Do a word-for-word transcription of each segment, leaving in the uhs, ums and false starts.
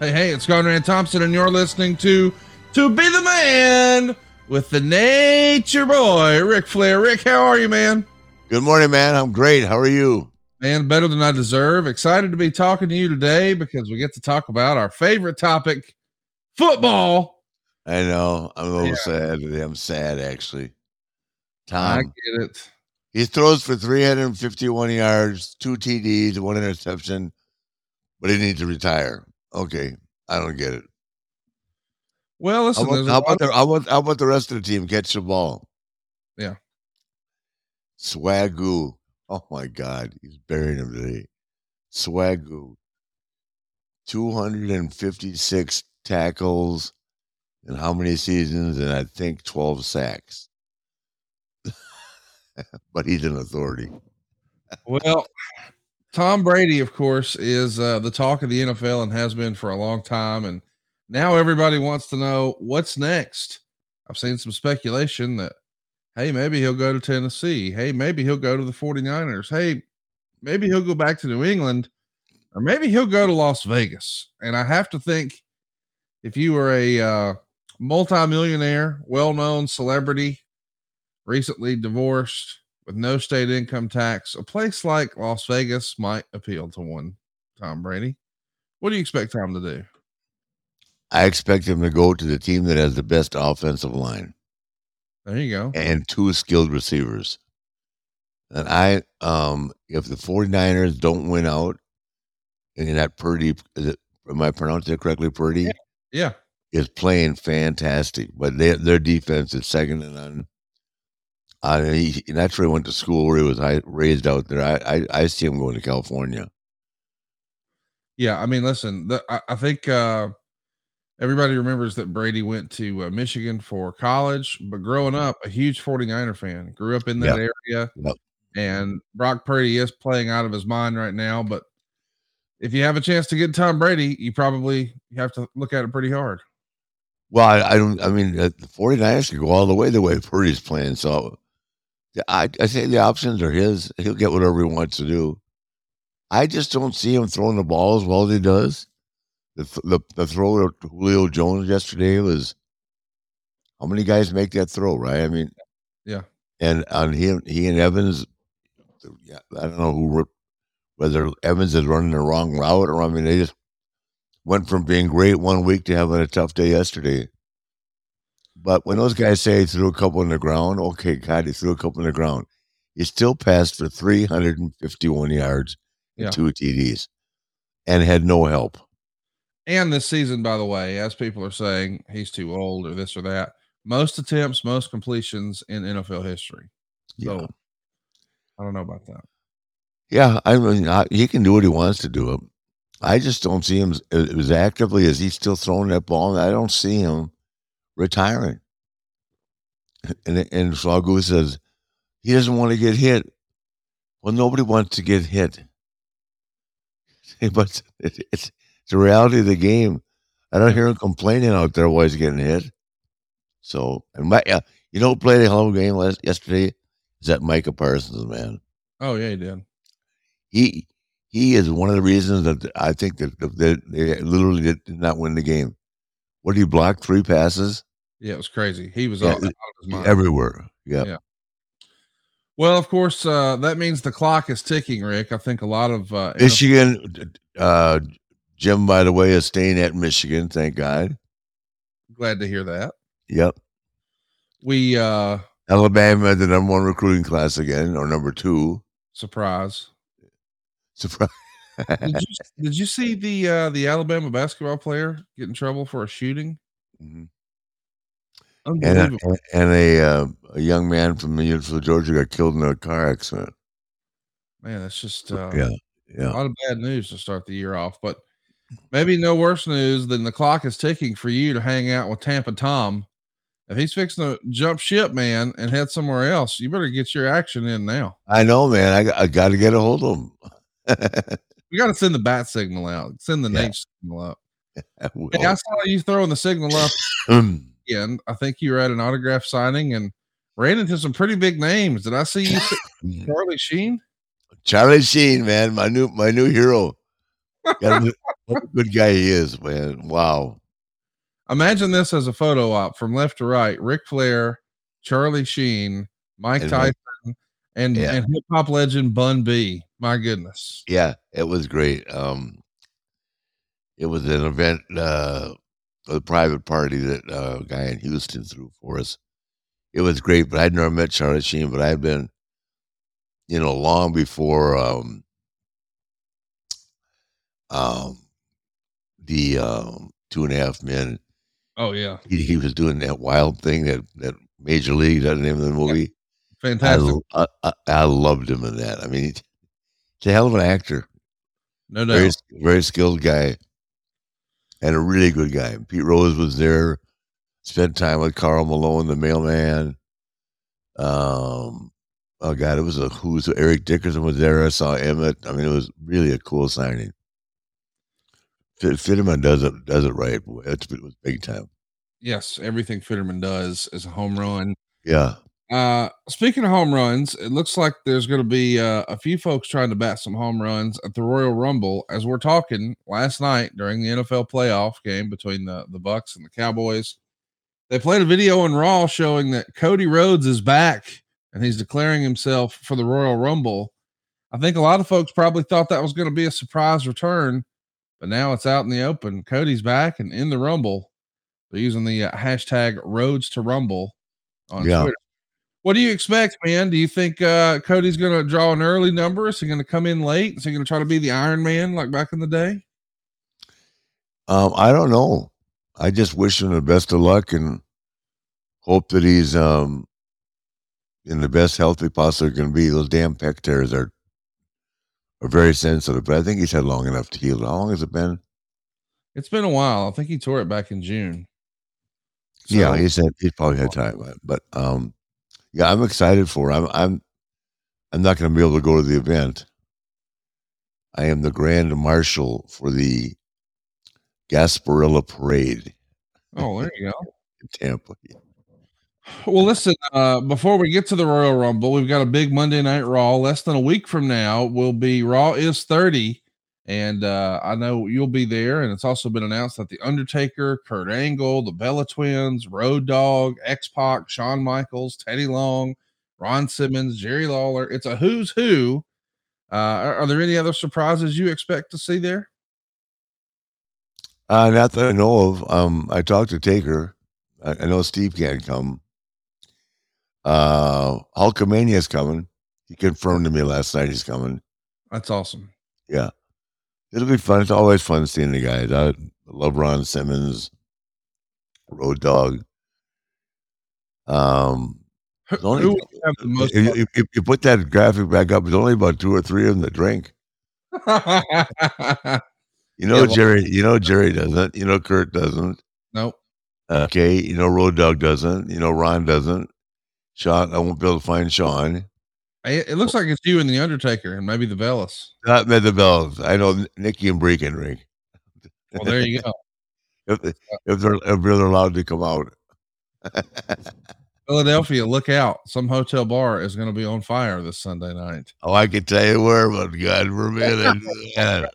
Hey, hey, it's Conrad Thompson, and you're listening to To Be the Man with the Nature Boy, Ric Flair. Rick, how are you, man? Good morning, man. I'm great. How are you? Man, better than I deserve. Excited to be talking to you today because we get to talk about our favorite topic, football. I know. I'm a little Yeah. sad today. I'm sad, actually. I Tom, get it. he throws for three hundred fifty-one yards, two T Ds, one interception, but he needs to retire. Okay, I don't get it. Well, How listen, about, there's a how lot about, of, the, how, about, how about the rest of the team catch the ball? yeah. Swagoo. Oh, my God. He's burying him today. Swagoo. two hundred fifty-six tackles in how many seasons? And I think twelve sacks. But he's an authority. Well, Tom Brady, of course, is uh, the talk of the N F L and has been for a long time. And now everybody wants to know what's next. I've seen some speculation that, hey, maybe he'll go to Tennessee. Hey, maybe he'll go to the 49ers. Hey, maybe he'll go back to New England, or maybe he'll go to Las Vegas. And I have to think, if you were a uh, multimillionaire, well-known celebrity, recently divorced with no state income tax, a place like Las Vegas might appeal to one Tom Brady. What do you expect Tom to do? I expect him to go to the team that has the best offensive line There you go. and two skilled receivers. And I, um, if the 49ers don't win out, and that Purdy, is it, am I pronouncing it correctly? Purdy Yeah. yeah. is playing fantastic, but they, their defense is second to none. Uh, he, and that's where he went to school, where he was raised out there. I, I, I see him going to California. Yeah, I mean, listen, the, I, I think uh, everybody remembers that Brady went to uh, Michigan for college, but growing up, a huge 49er fan, grew up in that Yep. area. Yep. And Brock Purdy is playing out of his mind right now. But if you have a chance to get Tom Brady, you probably have to look at it pretty hard. Well, I, I don't, I mean, uh, the 49ers could go all the way the way Purdy's playing. So I, I say the options are his. He'll get whatever he wants to do. I just don't see him throwing the ball as well as he does. The, the, the throw to Julio Jones yesterday was, how many guys make that throw, right? I mean, yeah. And on him, he and Evans, yeah, I don't know who, whether Evans is running the wrong route or I mean, they just went from being great one week to having a tough day yesterday. But when those guys say he threw a couple in the ground, okay, God, he threw a couple in the ground. He still passed for three hundred fifty-one yards and Yeah. two T Ds and had no help. And this season, by the way, as people are saying, he's too old or this or that. Most attempts, most completions in N F L history. So Yeah. I don't know about that. Yeah, I mean, I, he can do what he wants to do. I just don't see him as, as actively as he's still throwing that ball. I don't see him retiring. And and Swagoo says he doesn't want to get hit. Well, nobody wants to get hit. But it, it's the reality of the game. I don't hear him complaining out there while he's getting hit. So, and my, uh, you know, who played a hell of a game last yesterday? Is that Micah Parsons, man? Oh yeah, he did. He he is one of the reasons that I think that they, they literally did not win the game. What did he block? Three passes? Yeah, it was crazy. He was Yeah, all, out of his mind. Everywhere. Yeah. Yeah. Well, of course, uh, that means the clock is ticking, Rick. I think a lot of uh, Michigan, uh, Jim, by the way, is staying at Michigan. Thank God. Glad to hear that. Yep. We uh, Alabama, the number one recruiting class again, or number two. Surprise. Surprise. did, you, did you see the uh, the Alabama basketball player get in trouble for a shooting? Mm-hmm. And a, and a, uh, a young man from the University of Georgia got killed in a car accident. Man, that's just uh, yeah, yeah. a lot of bad news to start the year off. But maybe no worse news than the clock is ticking for you to hang out with Tampa Tom. If he's fixing to jump ship, man, and head somewhere else, you better get your action in now. I know, man. I, I got to get a hold of him. We got to send the bat signal out. Send the yeah. Nate signal up. I, hey, I saw you throwing the signal up. Again, I think you were at an autograph signing and ran into some pretty big names. Did I see you see Charlie Sheen? Charlie Sheen, man, my new my new hero. Got him, What a good guy he is, man. Wow. Imagine this as a photo op from left to right: Ric Flair, Charlie Sheen, Mike And Tyson, Mike, and yeah, and hip hop legend Bun B. My goodness. yeah, it was great. Um, it was an event, uh, a private party that uh, a guy in Houston threw for us. It was great, but I'd never met Charlie Sheen, but I'd been, you know, long before um, um, the um, Two and a Half Men. Oh yeah, He, he was doing that wild thing that that Major League, that's the name of the yeah, movie. I, fantastic, l- I, I- I loved him in that. I mean, he's a hell of an actor, no very doubt. s- very skilled guy, and a really good guy. Pete Rose was there. Spent time with Carl Malone, the mailman. Um, oh God, it was a who's Eric Dickerson was there. I saw Emmett. I mean, it was really a cool signing. Fit, Fitterman does it does it right. Boy, it's, it was big time. Yes, everything Fitterman does is a home run. Yeah. Uh, speaking of home runs, it looks like there's going to be uh, a few folks trying to bat some home runs at the Royal Rumble. As we're talking last night during the N F L playoff game between the the Bucks and the Cowboys, they played a video on Raw showing that Cody Rhodes is back and he's declaring himself for the Royal Rumble. I think a lot of folks probably thought that was going to be a surprise return, but now it's out in the open. Cody's back and in the Rumble. They're using the uh, hashtag Roads to Rumble on Yeah. Twitter. What do you expect, man? Do you think uh, Cody's going to draw an early number? Is he going to come in late? Is he going to try to be the Iron Man like back in the day? Um, I don't know. I just wish him the best of luck and hope that he's um in the best health he possibly can be. Those damn pec tears are are very sensitive, but I think he's had long enough to heal. How long has it been? It's been a while. I think he tore it back in June. Yeah, So he's had he's probably had time, but, but um, yeah, I'm excited for. It. I'm I'm I'm not going to be able to go to the event. I am the grand marshal for the Gasparilla Parade oh, there you go. in Tampa. Well, listen, uh, before we get to the Royal Rumble, we've got a big Monday Night Raw. Less than a week from now will be Raw is thirty. And uh, I know you'll be there. And it's also been announced that The Undertaker, Kurt Angle, the Bella Twins, Road Dogg, X Pac, Shawn Michaels, Teddy Long, Ron Simmons, Jerry Lawler. It's a who's who. Uh, are, are there any other surprises you expect to see there? Uh, not that I know of. Um, I talked to Taker. I, I know Steve can't come. Uh, Hulkamania is coming. He confirmed to me last night he's coming. That's awesome. Yeah, it'll be fun. It's always fun seeing the guys. I love Ron Simmons, Road Dogg. Um, Who, there's only who would have the most if, if, if you put that graphic back up, there's only about two or three of them that drink. fun? You know, Yeah, well, Jerry. You know, Jerry doesn't. You know, Kurt doesn't. nope. Okay, you know, Road Dogg doesn't. You know, Ron doesn't. Sean, I won't be able to find Sean. It, it looks like it's you and the Undertaker and maybe the Bellas. Not met the bells. I know Nikki and Bree can drink. Well, there you go. if, they, if they're if they're allowed to come out. Philadelphia, look out. Some hotel bar is going to be on fire this Sunday night. Oh, I can tell you where, but God forbid I do that.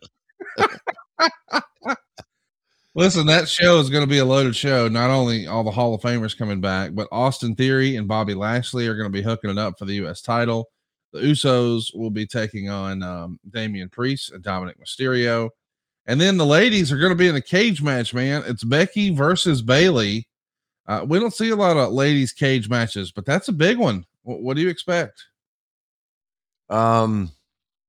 Listen, that show is going to be a loaded show. Not only all the Hall of Famers coming back, but Austin Theory and Bobby Lashley are going to be hooking it up for the U S title. The Usos will be taking on um, Damian Priest and Dominic Mysterio. And then the ladies are going to be in a cage match, man. It's Becky versus Bailey. Uh, we don't see a lot of ladies cage matches, but that's a big one. W- what do you expect? Um,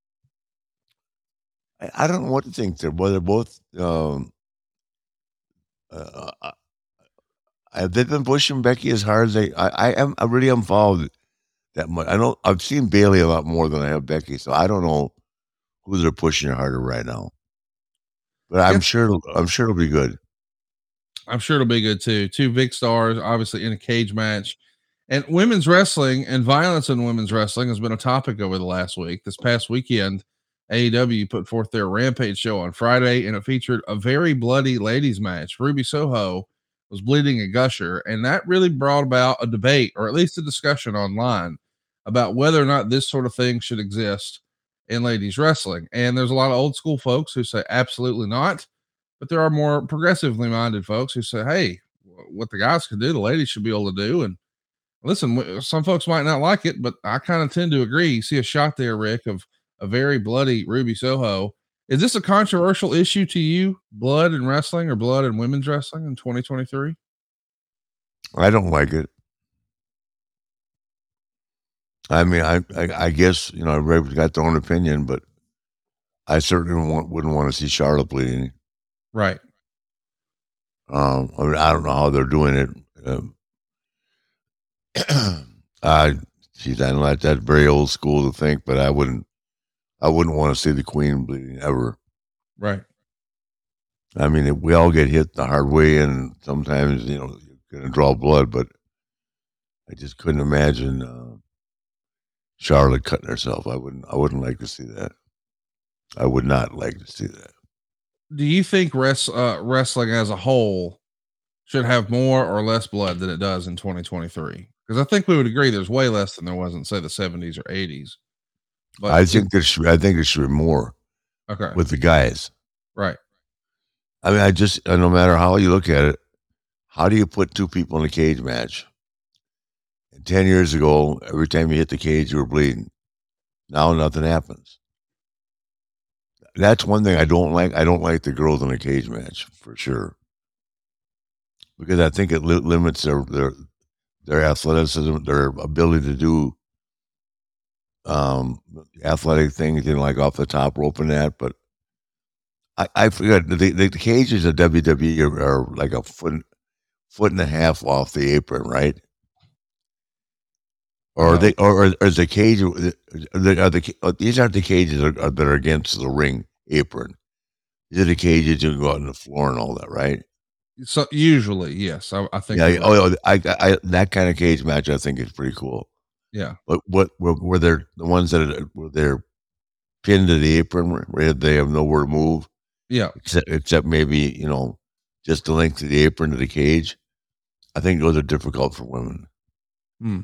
I, I don't know what to think. They're whether both. Um, uh, uh, have they been pushing Becky as hard as they? I, I am. I really am followed that much. I know I've seen Bailey a lot more than I have Becky, so I don't know who they're pushing harder right now. But I'm Yes. sure. It'll, I'm sure it'll be good. I'm sure it'll be good too. Two big stars, obviously in a cage match. And women's wrestling and violence in women's wrestling has been a topic over the last week. This past weekend, A E W put forth their Rampage show on Friday, and it featured a very bloody ladies match. Ruby Soho was bleeding a gusher, and that really brought about a debate, or at least a discussion online, about whether or not this sort of thing should exist in ladies wrestling. And there's a lot of old school folks who say absolutely not. but there are more progressively minded folks who say, hey, what the guys can do, the ladies should be able to do. And listen, some folks might not like it, but I kind of tend to agree. You see a shot there, Rick, of a very bloody Ruby Soho. Is this a controversial issue to you, blood in wrestling or blood in women's wrestling in twenty twenty-three? I don't like it. I mean, I, I, I guess, you know, everybody's got their own opinion, but I certainly want, wouldn't want to see Charlotte bleeding. Right. Um, I mean, I don't know how they're doing it. Um, uh, geez, I know that that's very old school to think, but I wouldn't, I wouldn't want to see the Queen bleeding ever. Right. I mean, it, we all get hit the hard way, and sometimes, you know, you're going to draw blood, but I just couldn't imagine uh, Charlotte cutting herself. I wouldn't, I wouldn't like to see that. I would not like to see that. Do you think res- uh, wrestling as a whole should have more or less blood than it does in twenty twenty-three? Because I think we would agree there's way less than there was in, say, the seventies or eighties. But I think there should, I think there should be more. Okay. With the guys. Right. I mean, I just, no matter how you look at it, how do you put two people in a cage match? And ten years ago, every time you hit the cage, you were bleeding. Now nothing happens. That's one thing I don't like. I don't like the girls in a cage match for sure, because I think it li- limits their their their athleticism, their ability to do um, athletic things, you know, like off the top rope and that. But I, I forget the, the, the cages at W W E are, are like a foot foot and a half off the apron, right? Or are they, or, or is the cage? Are the, these aren't the cages that are, that are against the ring apron. These are the cages you can go out on the floor and all that, right? So usually, yes, I, I think. Yeah. Right. Oh, I, I, that kind of cage match, I think is pretty cool. Yeah. But what were, were there the ones that are, were they're pinned to the apron where they have nowhere to move? Yeah. Except, except maybe, you know, just the length of the apron to the cage. I think those are difficult for women. Hmm.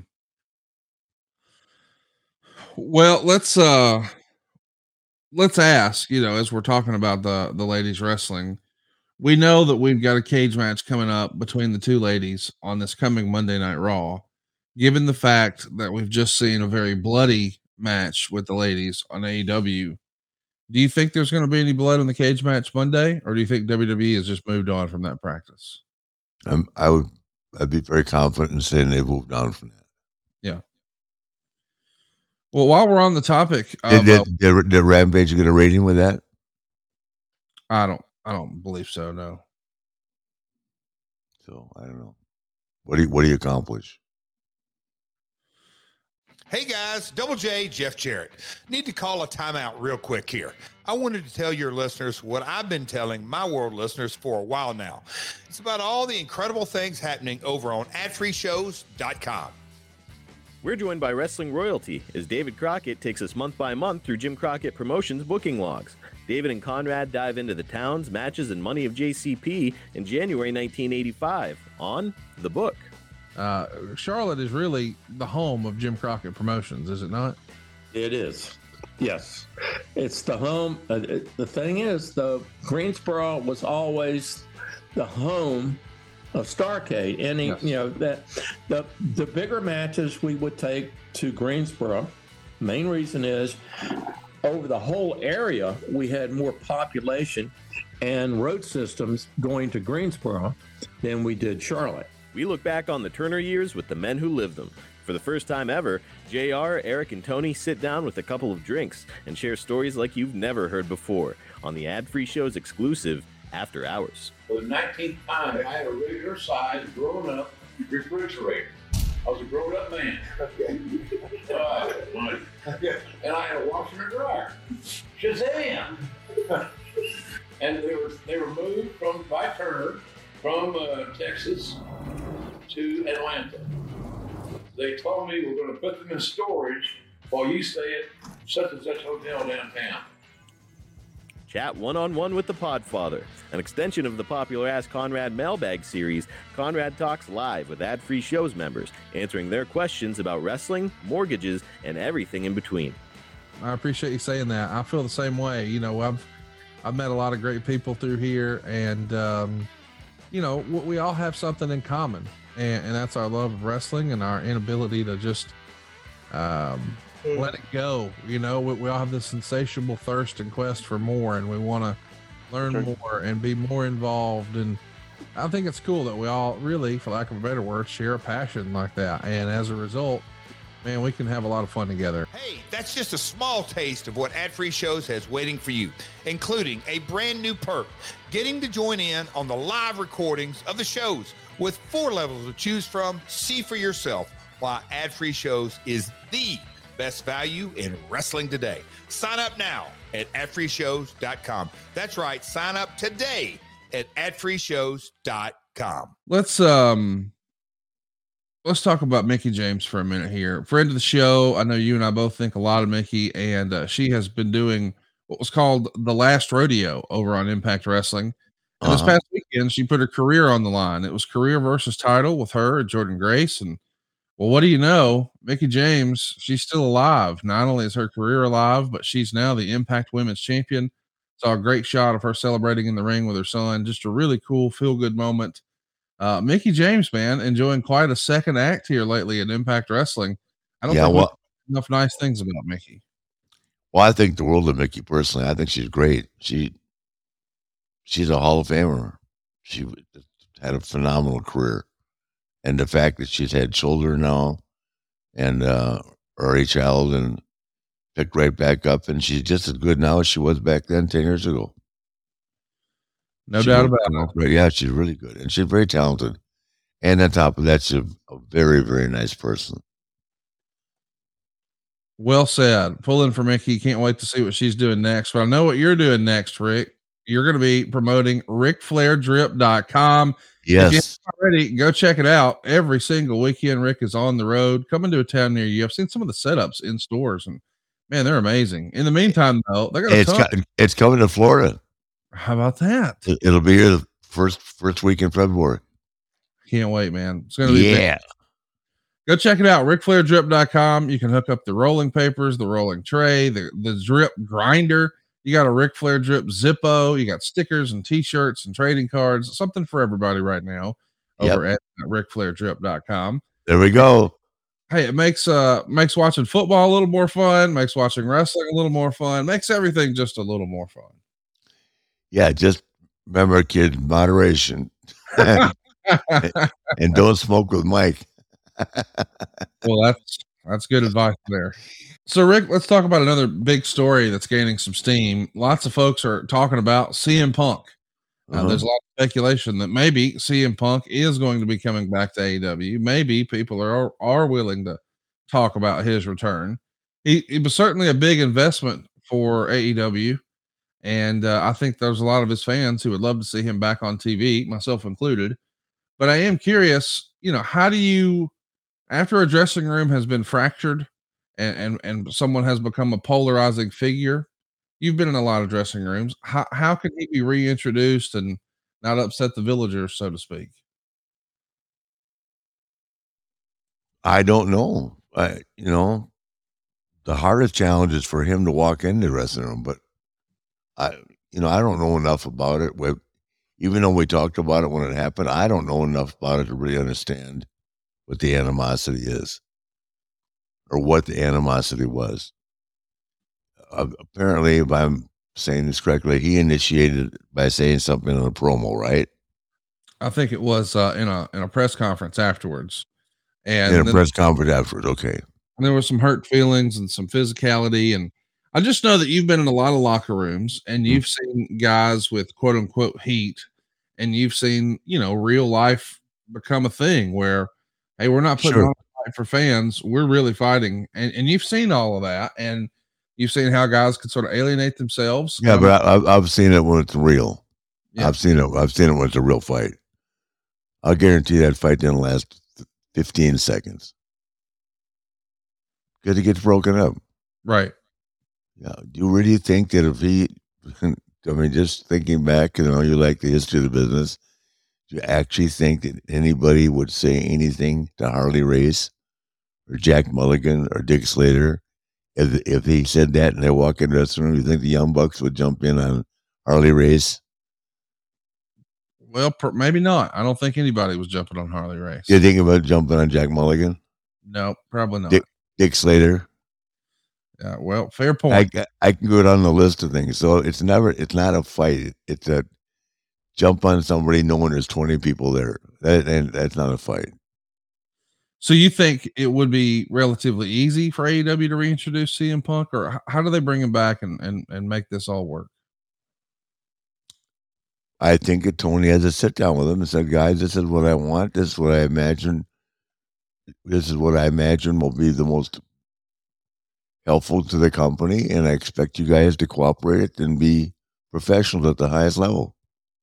Well, let's uh let's ask, you know, as we're talking about the the ladies wrestling, we know that we've got a cage match coming up between the two ladies on this coming Monday Night Raw. Given the fact that we've just seen a very bloody match with the ladies on A E W, do you think there's going to be any blood in the cage match Monday, or do you think W W E has just moved on from that practice? Um, I would, I'd be very confident in saying they've moved on from that. Yeah. Well, while we're on the topic, did, of, did, uh, did, did Rampage get a rating with that? I don't, I don't believe so. No. So I don't know. What do you, what do you accomplish? Hey guys, Double J, Jeff Jarrett. Need to call a timeout real quick here. I wanted to tell your listeners what I've been telling my world listeners for a while now. It's about all the incredible things happening over on ad free shows dot com. We're joined by Wrestling Royalty as David Crockett takes us month by month through Jim Crockett Promotions booking logs. David and Conrad dive into the towns, matches, and money of J C P in January nineteen eighty-five on The Book. Uh, Charlotte is really the home of Jim Crockett Promotions, is it not? It is. Yes. It's the home. Uh, it, the thing is, the Greensboro was always the home of Starrcade. Any, yes. you know, that the the bigger matches we would take to Greensboro. Main reason is over the whole area, we had more population and road systems going to Greensboro than we did Charlotte. We look back on the Turner years with the men who lived them. For the first time ever, J R, Eric, and Tony sit down with a couple of drinks and share stories like you've never heard before on the ad-free show's exclusive After Hours. For the nineteenth time, I had a regular size, grown up refrigerator. I was a grown up man. Okay. Uh, and I had a washer and a dryer. Shazam! And they were they were moved from by Turner from uh, Texas to Atlanta. They told me we're going to put them in storage while you stay at such and such hotel downtown. Chat one-on-one with the Podfather, an extension of the popular Ask Conrad mailbag series. Conrad talks live with ad-free shows members, answering their questions about wrestling, mortgages, and everything in between. I appreciate you saying that. I feel the same way. You know, I've I've met a lot of great people through here, and um, you know, we all have something in common, and, and that's our love of wrestling and our inability to just um, let it go. You know, we, we all have this insatiable thirst and quest for more, and we want to learn sure. more and be more involved. And I think it's cool that we all really, for lack of a better word, share a passion like that. And as a result, man, we can have a lot of fun together. Hey, that's just a small taste of what Ad Free Shows has waiting for you, including a brand new perk, getting to join in on the live recordings of the shows with four levels to choose from. See for yourself why Ad Free Shows is the best value in wrestling today. Sign up now at ad free shows dot com. That's right. Sign up today at ad free shows dot com. Let's, um, Let's talk about Mickie James for a minute here. Friend of the show. I know you and I both think a lot of Mickie, and uh, she has been doing what was called the Last Rodeo over on Impact Wrestling. And uh-huh. this past weekend, she put her career on the line. It was career versus title with her and Jordynne Grace. And well, what do you know? Mickie James, she's still alive. Not only is her career alive, but she's now the Impact Women's Champion. Saw a great shot of her celebrating in the ring with her son. Just a really cool, feel-good moment. Uh, Mickie James, man, enjoying quite a second act here lately in Impact Wrestling. I don't yeah, think well, enough nice things about Mickie. Well, I think the world of Mickie personally. I think she's great. She, she's a Hall of Famer. She had a phenomenal career, and the fact that she's had children now, and uh, early child, and picked right back up, and she's just as good now as she was back then, ten years ago. No she doubt about it. Yeah, she's really good, and she's very talented. And on top of that, she's a, a very, very nice person. Well said. Pulling for Mickie. Can't wait to see what she's doing next. But I know what you're doing next, Rick. You're going to be promoting Ric Flair Drip dot com. Yes. If you're not ready, go check it out. Every single weekend, Rick is on the road, coming to a town near you. I've seen some of the setups in stores, and man, they're amazing. In the meantime, though, they got a it's, ton. co- it's coming to Florida. How about that? It'll be here the first first week in February. Can't wait, man. It's gonna be yeah. big. Go check it out, Ric Flair Drip dot com. You can hook up the rolling papers, the rolling tray, the, the drip grinder. You got a Ric Flair Drip Zippo. You got stickers and t-shirts and trading cards. Something for everybody right now over yep. at Ric Flair Drip dot com. There we go. Hey, it makes uh makes watching football a little more fun, makes watching wrestling a little more fun, makes everything just a little more fun. Yeah, just remember, kid, moderation. And don't smoke with Mike. Well, that's that's good advice there. So, Rick, let's talk about another big story that's gaining some steam. Lots of folks are talking about C M Punk. Uh, uh-huh. There's a lot of speculation that maybe C M Punk is going to be coming back to A E W. Maybe people are are willing to talk about his return. He, he was certainly a big investment for A E W. And uh, I think there's a lot of his fans who would love to see him back on T V, myself included. But I am curious, you know, how do you, after a dressing room has been fractured and, and, and someone has become a polarizing figure, you've been in a lot of dressing rooms. How, how can he be reintroduced and not upset the villagers, so to speak? I don't know. I, you know, the hardest challenge is for him to walk into the dressing room, but I, you know, I don't know enough about it. We, even though we talked about it when it happened, I don't know enough about it to really understand what the animosity is or what the animosity was. Uh, apparently, if I'm saying this correctly, he initiated it by saying something in a promo, right? I think it was uh, in a in a press conference afterwards. And in a then, press conference afterwards, okay. And there were some hurt feelings and some physicality, and I just know that you've been in a lot of locker rooms and you've seen guys with quote unquote heat, and you've seen, you know, real life become a thing where, hey, we're not putting sure. on a fight for fans. We're really fighting. And, and you've seen all of that, and you've seen how guys can sort of alienate themselves. Yeah. Um, but I, I've, I've seen it when it's real. Yeah. I've seen it. I've seen it when it's a real fight. I'll guarantee that fight didn't last fifteen seconds. Because it gets broken up. Right. Yeah. Do you really think that if he, I mean, just thinking back, you know, you like the history of the business, do you actually think that anybody would say anything to Harley Race or Jack Mulligan or Dick Slater if if he said that and they walk in the dressing room? You think the Young Bucks would jump in on Harley Race? Well, per, maybe not. I don't think anybody was jumping on Harley Race. You think about jumping on Jack Mulligan? No, probably not. Dick, Dick Slater? Yeah, well, fair point. I, I can go down the list of things. So it's never, it's not a fight. It's a jump on somebody knowing there's twenty people there. That, and that's not a fight. So you think it would be relatively easy for A E W to reintroduce C M Punk, or how do they bring him back and, and, and make this all work? I think that Tony has to sit down with him and said, guys, this is what I want. This is what I imagine. This is what I imagine will be the most helpful to the company. And I expect you guys to cooperate and be professionals at the highest level.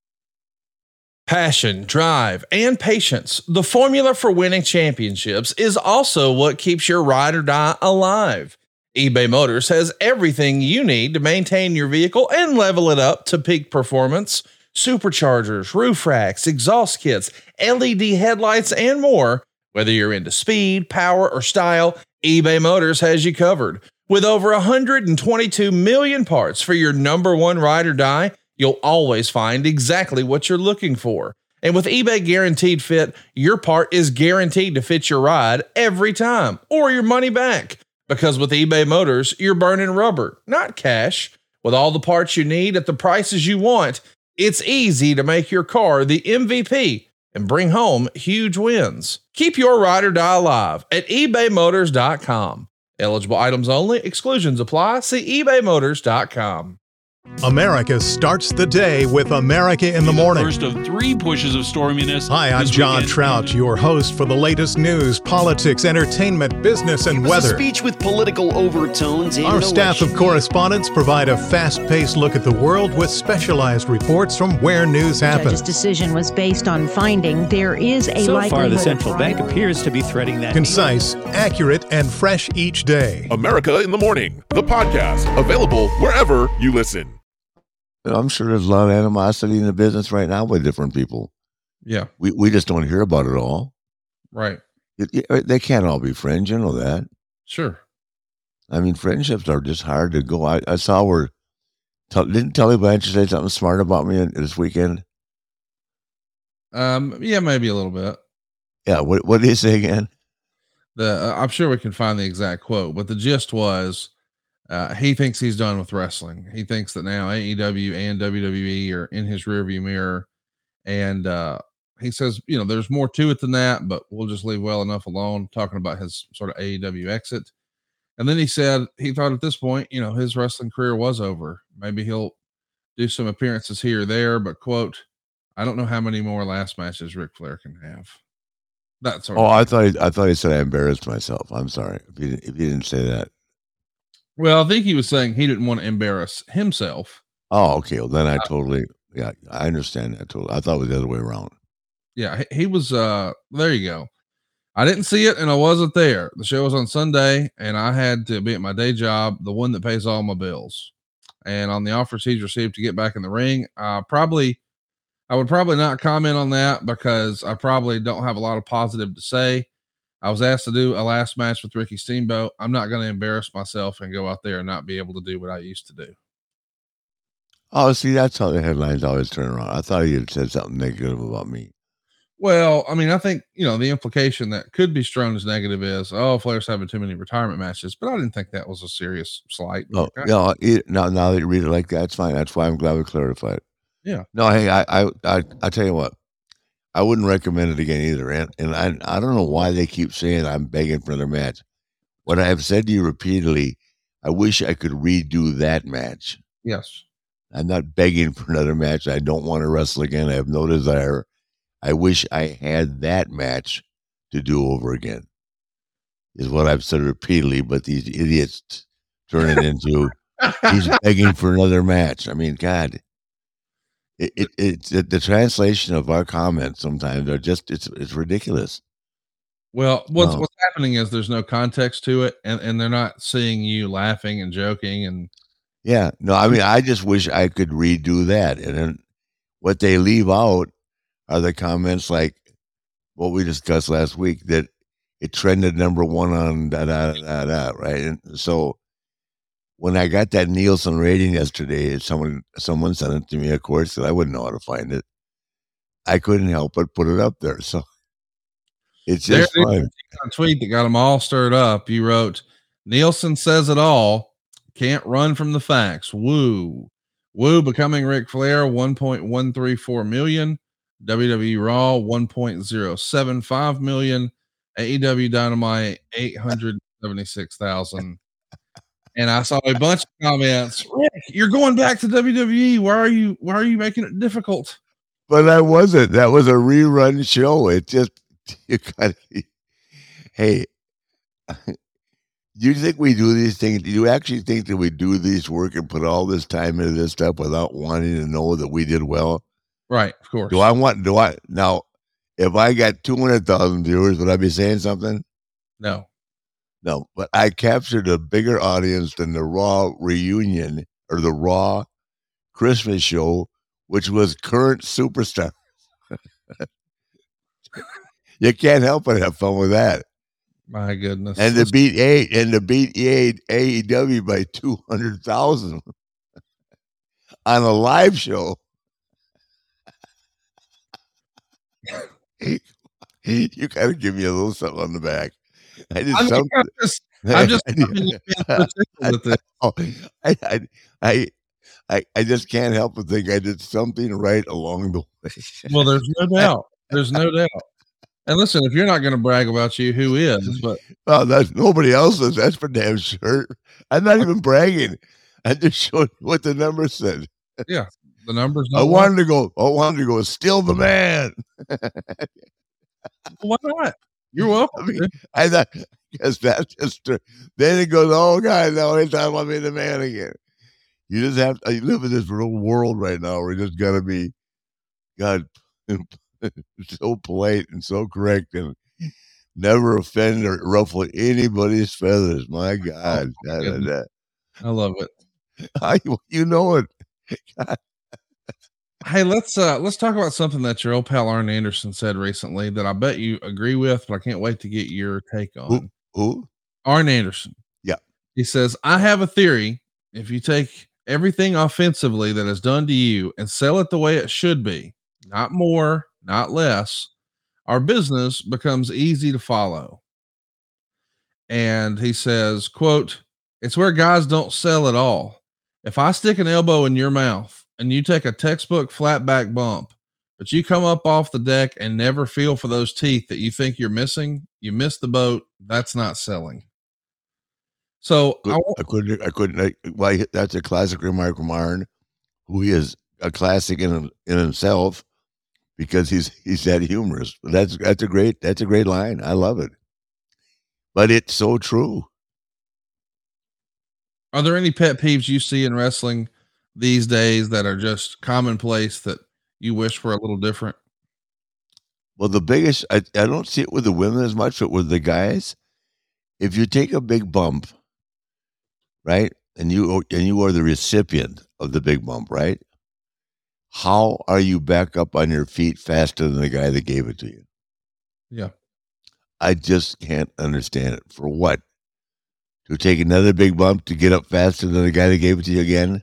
Passion, drive, and patience. The formula for winning championships is also what keeps your ride or die alive. eBay Motors has everything you need to maintain your vehicle and level it up to peak performance. Superchargers, roof racks, exhaust kits, L E D headlights, and more. Whether you're into speed, power, or style, eBay Motors has you covered. With over one hundred twenty-two million parts for your number one ride or die, you'll always find exactly what you're looking for. And with eBay Guaranteed Fit, your part is guaranteed to fit your ride every time, or your money back. Because with eBay Motors, you're burning rubber, not cash. With all the parts you need at the prices you want, it's easy to make your car the M V P and bring home huge wins. Keep your ride or die alive at ebay motors dot com. Eligible items only. Exclusions apply. See ebay motors dot com. America starts the day with America in the Morning. First of three pushes of storminess. Hi, I'm John weekend. Trout, your host for the latest news, politics, entertainment, business, and it was weather. A speech with political overtones. And Our staff of correspondents provide a fast-paced look at the world with specialized reports from where news happens. The judge's decision was based on finding there is a so likelihood. So far, the central of bank appears to be threading that. Concise, accurate, and fresh each day. America in the Morning, the podcast, available wherever you listen. I'm sure there's a lot of animosity in the business right now with different people. Yeah. We we just don't hear about it all. Right. It, it, they can't all be friends. You know that. Sure. I mean, friendships are just hard to go. I, I saw where, tell, didn't Tully Blanchard say something smart about me this weekend? Um. Yeah, maybe a little bit. Yeah. What What did he say again? The uh, I'm sure we can find the exact quote, but the gist was, Uh, he thinks he's done with wrestling. He thinks that now A E W and W W E are in his rearview mirror. And uh, he says, you know, there's more to it than that, but we'll just leave well enough alone, talking about his sort of A E W exit. And then he said he thought at this point, you know, his wrestling career was over. Maybe he'll do some appearances here or there, but quote, I don't know how many more last matches Ric Flair can have. That's sort oh, of I thought he, I thought he said I embarrassed myself. I'm sorry if he if he didn't say that. Well, I think he was saying he didn't want to embarrass himself. Oh, okay. Well, then I totally, yeah, I understand that totally. I thought it was the other way around. Yeah, he, he was, uh, there you go. I didn't see it and I wasn't there. The show was on Sunday and I had to be at my day job, the one that pays all my bills. And on the offers he's received to get back in the ring, uh, probably, I would probably not comment on that because I probably don't have a lot of positive to say. I was asked to do a last match with Ricky Steamboat. I'm not going to embarrass myself and go out there and not be able to do what I used to do. Oh, see, that's how the headlines always turn around. I thought he had said something negative about me. Well, I mean, I think, you know, the implication that could be strewn as negative is, oh, Flair's having too many retirement matches, but I didn't think that was a serious slight. Oh, no, it, now, now that you read it like that, it's fine. That's why I'm glad we clarified it. Yeah. No, hey, I, I, I, I tell you what, I wouldn't recommend it again either. And, and I, I don't know why they keep saying I'm begging for another match. What I have said to you repeatedly, I wish I could redo that match. Yes. I'm not begging for another match. I don't want to wrestle again. I have no desire. I wish I had that match to do over again, is what I've said repeatedly. But these idiots turn it into he's begging for another match. I mean, God. It, it it's it, the translation of our comments sometimes are just it's it's ridiculous. Well, what's no. what's happening is there's no context to it, and, and they're not seeing you laughing and joking and yeah. No, I mean, I just wish I could redo that. And then what they leave out are the comments like what we discussed last week that it trended number one on da da da da, right? And so when I got that Nielsen rating yesterday, someone someone sent it to me, of course, and I wouldn't know how to find it. I couldn't help but put it up there. So it's just there fun. A tweet that got them all stirred up. You wrote, Nielsen says it all. Can't run from the facts. Woo. Woo becoming Ric Flair, one point one three four million. W W E Raw, one point zero seven five million. A E W Dynamite, eight hundred seventy-six thousand. And I saw a bunch of comments. Rick, you're going back to W W E. Why are you, why are you making it difficult? But I wasn't. That was a rerun show. It just, you gotta, hey, you think we do these things? Do you actually think that we do this work and put all this time into this stuff without wanting to know that we did well? Right, of course. Do I want, do I, now, if I got two hundred thousand viewers, would I be saying something? No. No, but I captured a bigger audience than the Raw reunion or the Raw Christmas show, which was current superstars. You can't help but have fun with that. My goodness. And to beat eight and to beat A E W by two hundred thousand on a live show. You gotta give me a little something on the back. I just, I mean, I'm just, I'm just I, I, I, I, I just can't help but think I did something right along the way. Well, there's no doubt. There's no doubt. And listen, if you're not going to brag about you, who is? But oh, that's nobody else's. That's for damn sure. I'm not even bragging. I just showed you what the numbers said. Yeah, the numbers. I wanted to go. I wanted to go. Still the man. Why not? You're welcome. I, mean, I thought because that's just. Then it goes. Oh God, now it's time I'll be the man again. You just have to. You live in this real world right now where you just got to be, God, so polite and so correct and never offend or ruffle anybody's feathers. My God, oh, my da, da, da. I love it. I, you know it. God. Hey, let's uh let's talk about something that your old pal Arn Anderson said recently that I bet you agree with, but I can't wait to get your take on. Who? Who? Arn Anderson. Yeah. He says, I have a theory. If you take everything offensively that is done to you and sell it the way it should be, not more, not less, our business becomes easy to follow. And he says, quote, it's where guys don't sell at all. If I stick an elbow in your mouth and you take a textbook flat back bump, but you come up off the deck and never feel for those teeth that you think you're missing, you miss the boat. That's not selling. So I, I couldn't, I couldn't, I, well, that's a classic remark from Arn, who is a classic in in himself because he's, he's that humorous. That's, that's a great, that's a great line. I love it, but it's so true. Are there any pet peeves you see in wrestling these days that are just commonplace that you wish were a little different? Well, the biggest, I, I don't see it with the women as much, but with the guys, if you take a big bump, right, and you and you are the recipient of the big bump, right, how are you back up on your feet faster than the guy that gave it to you? Yeah. I just can't understand it. For what? To take another big bump to get up faster than the guy that gave it to you again?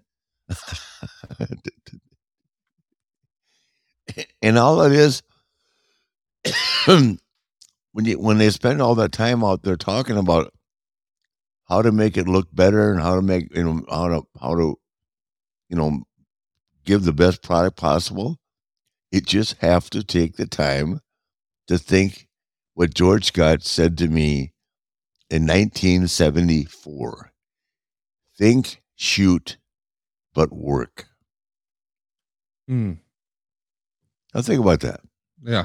And all it is, when you when they spend all that time out there talking about how to make it look better and how to make, you know, how to how to, you know, give the best product possible, you just have to take the time to think what George Scott said to me in nineteen seventy-four. Think, shoot, but work. Hmm. Now think about that. Yeah.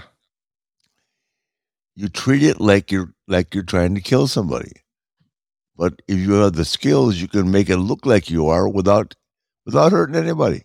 You treat it like you're like you're trying to kill somebody. But if you have the skills, you can make it look like you are without without hurting anybody.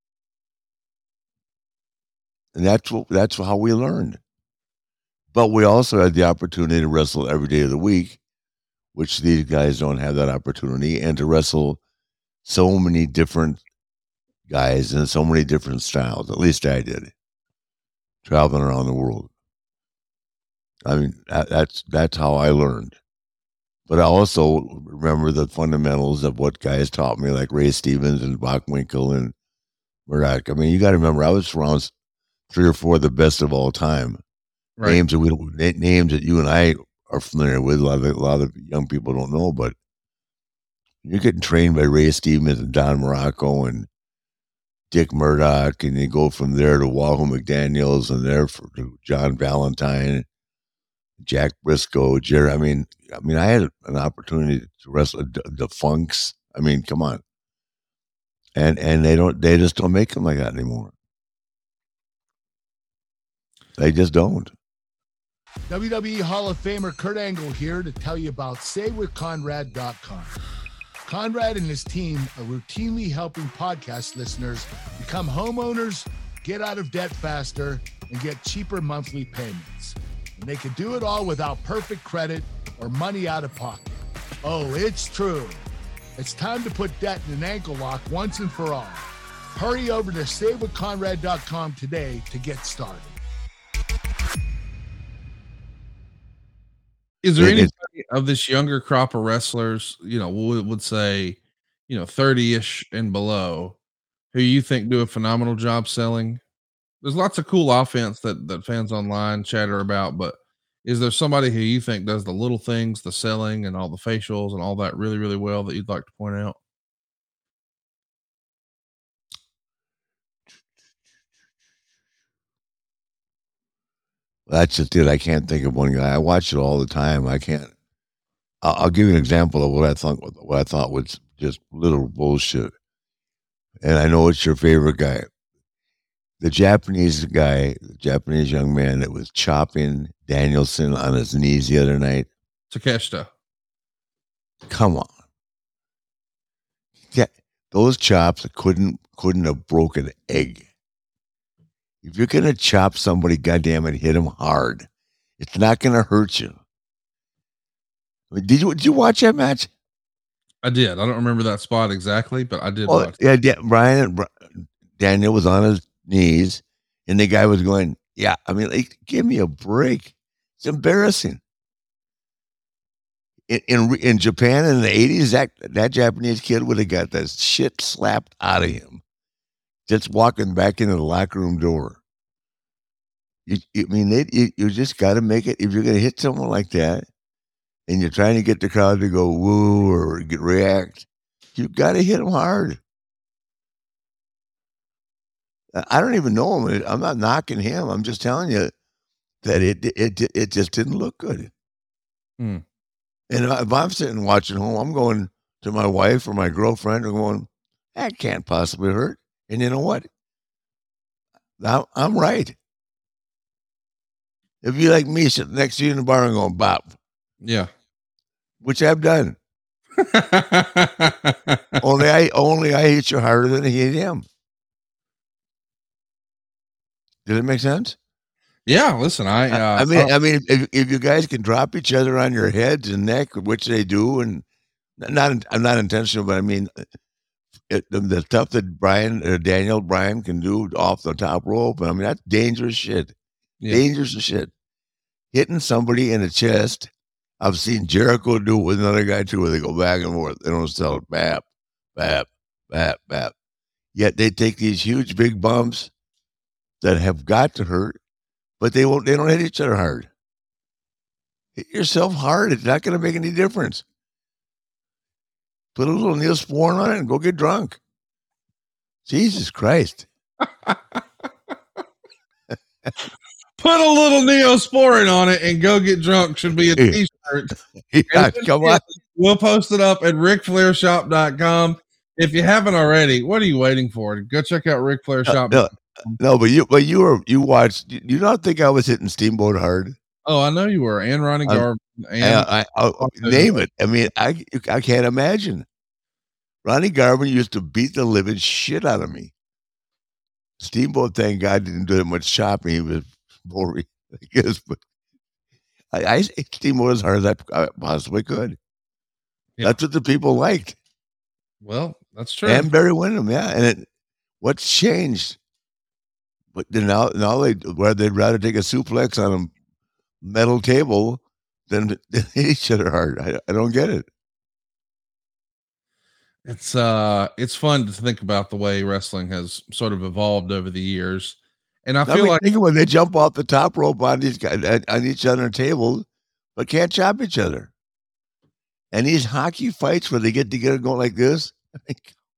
And that's what that's how we learned. But we also had the opportunity to wrestle every day of the week, which these guys don't have that opportunity, and to wrestle so many different guys in so many different styles. At least I did, traveling around the world. I mean, that, that's that's how I learned. But I also remember the fundamentals of what guys taught me, like Ray Stevens and Bockwinkel and Murdoch. I mean, you got to remember, I was around three or four of the best of all time. Right. Names that we don't, names that you and I are familiar with. A lot of a lot of young people don't know, but you're getting trained by Ray Stevens and Don Morocco and Dick Murdoch, and you go from there to Wahoo McDaniels, and there for to John Valentine, Jack Briscoe, Jerry. I mean, I mean, I had an opportunity to wrestle the, the Funks. I mean, come on, and and they don't, they just don't make them like that anymore. They just don't. W W E Hall of Famer Kurt Angle here to tell you about save with conrad dot com. Conrad and his team are routinely helping podcast listeners become homeowners, get out of debt faster, and get cheaper monthly payments. And they can do it all without perfect credit or money out of pocket. Oh, it's true. It's time to put debt in an ankle lock once and for all. Hurry over to save with conrad dot com today to get started. Is there anybody of this younger crop of wrestlers, you know, would, would say, you know, thirty-ish and below, who you think do a phenomenal job selling? There's lots of cool offense that, that fans online chatter about, but is there somebody who you think does the little things, the selling and all the facials and all that really, really well that you'd like to point out? That's just it. I can't think of one guy. I watch it all the time. I can't. I'll, I'll give you an example of what I thought. What I thought was just little bullshit. And I know it's your favorite guy, the Japanese guy, the Japanese young man that was chopping Danielson on his knees the other night. Takeshita. Come on. Yeah, those chops couldn't couldn't have broken an egg. If you're going to chop somebody, goddamn it, hit them hard. It's not going to hurt you. I mean, did you did you watch that match? I did. I don't remember that spot exactly, but I did well, watch yeah, yeah, Brian Daniel was on his knees, and the guy was going, yeah, I mean, like, give me a break. It's embarrassing. In, in in Japan in the eighties, that, that Japanese kid would have got the shit slapped out of him. Just walking back into the locker room door. You, you I mean, they, you, you just got to make it. If you're going to hit someone like that, and you're trying to get the crowd to go woo or get, react, you got to hit them hard. I don't even know him. I'm not knocking him. I'm just telling you that it it it, it just didn't look good. Hmm. And if I'm sitting watching home, I'm going to my wife or my girlfriend and going, that can't possibly hurt. And you know what? Now I'm right. If you like me sitting next to you in the bar and going, bop. Yeah. Which I've done. only I only I hit you harder than he hit him. Did it make sense? Yeah, listen, I uh, I mean I mean if, if you guys can drop each other on your heads and neck, which they do, and not I'm not intentional, but I mean It, the, the stuff that Brian, uh, Daniel Bryan can do off the top rope, I mean, that's dangerous shit. Yeah. Dangerous shit. Hitting somebody in the chest. I've seen Jericho do it with another guy too, where they go back and forth. They don't sell it. Bap, bap, bap, bap. Yet they take these huge big bumps that have got to hurt, but they won't. They don't hit each other hard. Hit yourself hard. It's not going to make any difference. Put a little Neosporin on it and go get drunk. Jesus Christ. Put a little Neosporin on it and go get drunk should be a t-shirt. Yeah, come on. We'll post it up at ric flair shop dot com. If you haven't already, what are you waiting for? Go check out ric flair shop. No, no, no, but you but you were you watched you don't think I was hitting Steamboat hard? Oh, I know you were. And Ronnie Garvin. And I, I, I, name it. I mean, I I can't imagine. Ronnie Garvin used to beat the living shit out of me. Steamboat, thank God, didn't do that much chopping. He was boring, I guess. But I, I Steamboat as hard as I possibly could. Yeah. That's what the people liked. Well, that's true. And Barry Windham, yeah. And it, what's changed? But now, now they where they'd rather take a suplex on a metal table then they hit each other hard. I, I don't get it. It's uh, it's fun to think about the way wrestling has sort of evolved over the years, and I, I feel mean, like think of when they jump off the top rope on these guys on each other's table, but can't chop each other. And these hockey fights where they get together going like this, I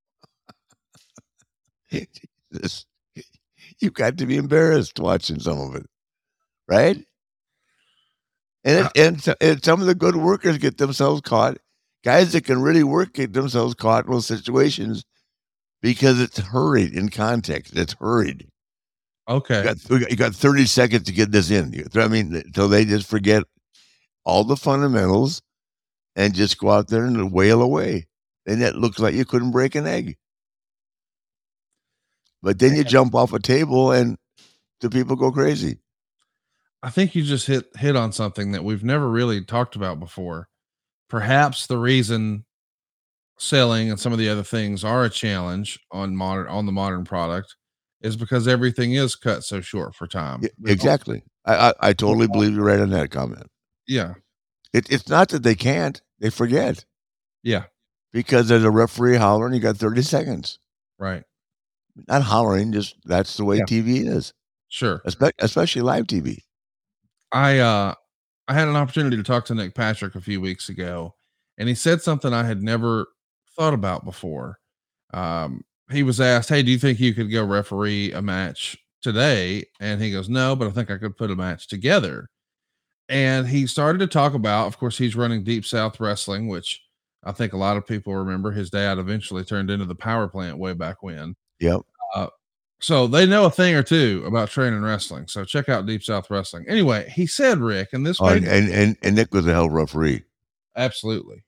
mean, this, you've got to be embarrassed watching some of it, right? And it, and, and some of the good workers get themselves caught. Guys that can really work get themselves caught in those situations because it's hurried in context. It's hurried. Okay. You got, you got thirty seconds to get this in. I mean, so they just forget all the fundamentals and just go out there and wail away. And it looks like you couldn't break an egg. But then you jump off a table and the people go crazy. I think you just hit hit on something that we've never really talked about before. Perhaps the reason selling and some of the other things are a challenge on modern on the modern product is because everything is cut so short for time. Yeah, exactly. I, I I totally believe you're right on that comment. Yeah. It, it's not that they can't, they forget. Yeah. Because there's a referee hollering, you got thirty seconds. Right. Not hollering, just that's the way yeah. T V is. Sure. Espe- especially live T V. I uh I had an opportunity to talk to Nick Patrick a few weeks ago, and he said something I had never thought about before. Um, he was asked, "Hey, do you think you could go referee a match today?" And he goes, "No, but I think I could put a match together." And he started to talk about, of course, he's running Deep South Wrestling, which I think a lot of people remember. His dad eventually turned into the Power Plant way back when. Yep. Uh, So they know a thing or two about training wrestling. So check out Deep South Wrestling. Anyway, he said, Rick, and this oh, and, and, and and Nick was a hell of a referee. Absolutely.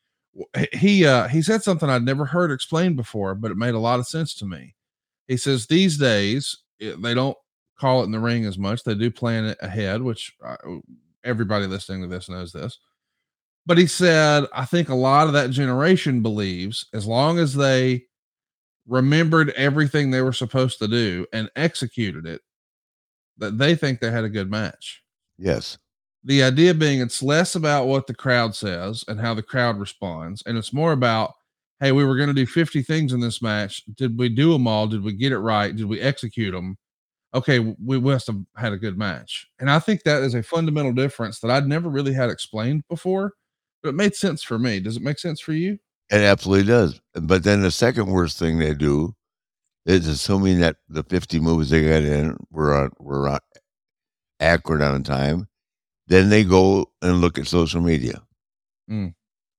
He uh he said something I'd never heard explained before, but it made a lot of sense to me. He says these days it, they don't call it in the ring as much. They do plan it ahead, which uh, everybody listening to this knows this. But he said, I think a lot of that generation believes as long as they remembered everything they were supposed to do and executed it, that they think they had a good match. Yes. The idea being it's less about what the crowd says and how the crowd responds. And it's more about, hey, we were going to do fifty things in this match. Did we do them all? Did we get it right? Did we execute them? Okay. We must have had a good match. And I think that is a fundamental difference that I'd never really had explained before, but it made sense for me. Does it make sense for you? It absolutely does. But then the second worst thing they do is assuming that the fifty moves they got in were on, were on, accurate on time. Then they go and look at social media. Mm.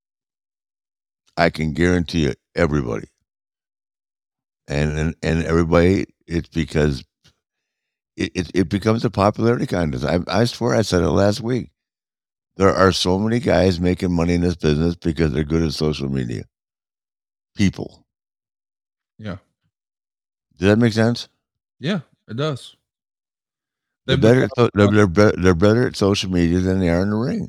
I can guarantee you, everybody, and and, and everybody, it's because it, it, it becomes a popularity contest. I, I swear I said it last week. There are so many guys making money in this business because they're good at social media. People. Yeah. Does that make sense? Yeah, it does. They're better, at, they're, they're, better, they're better at social media than they are in the ring.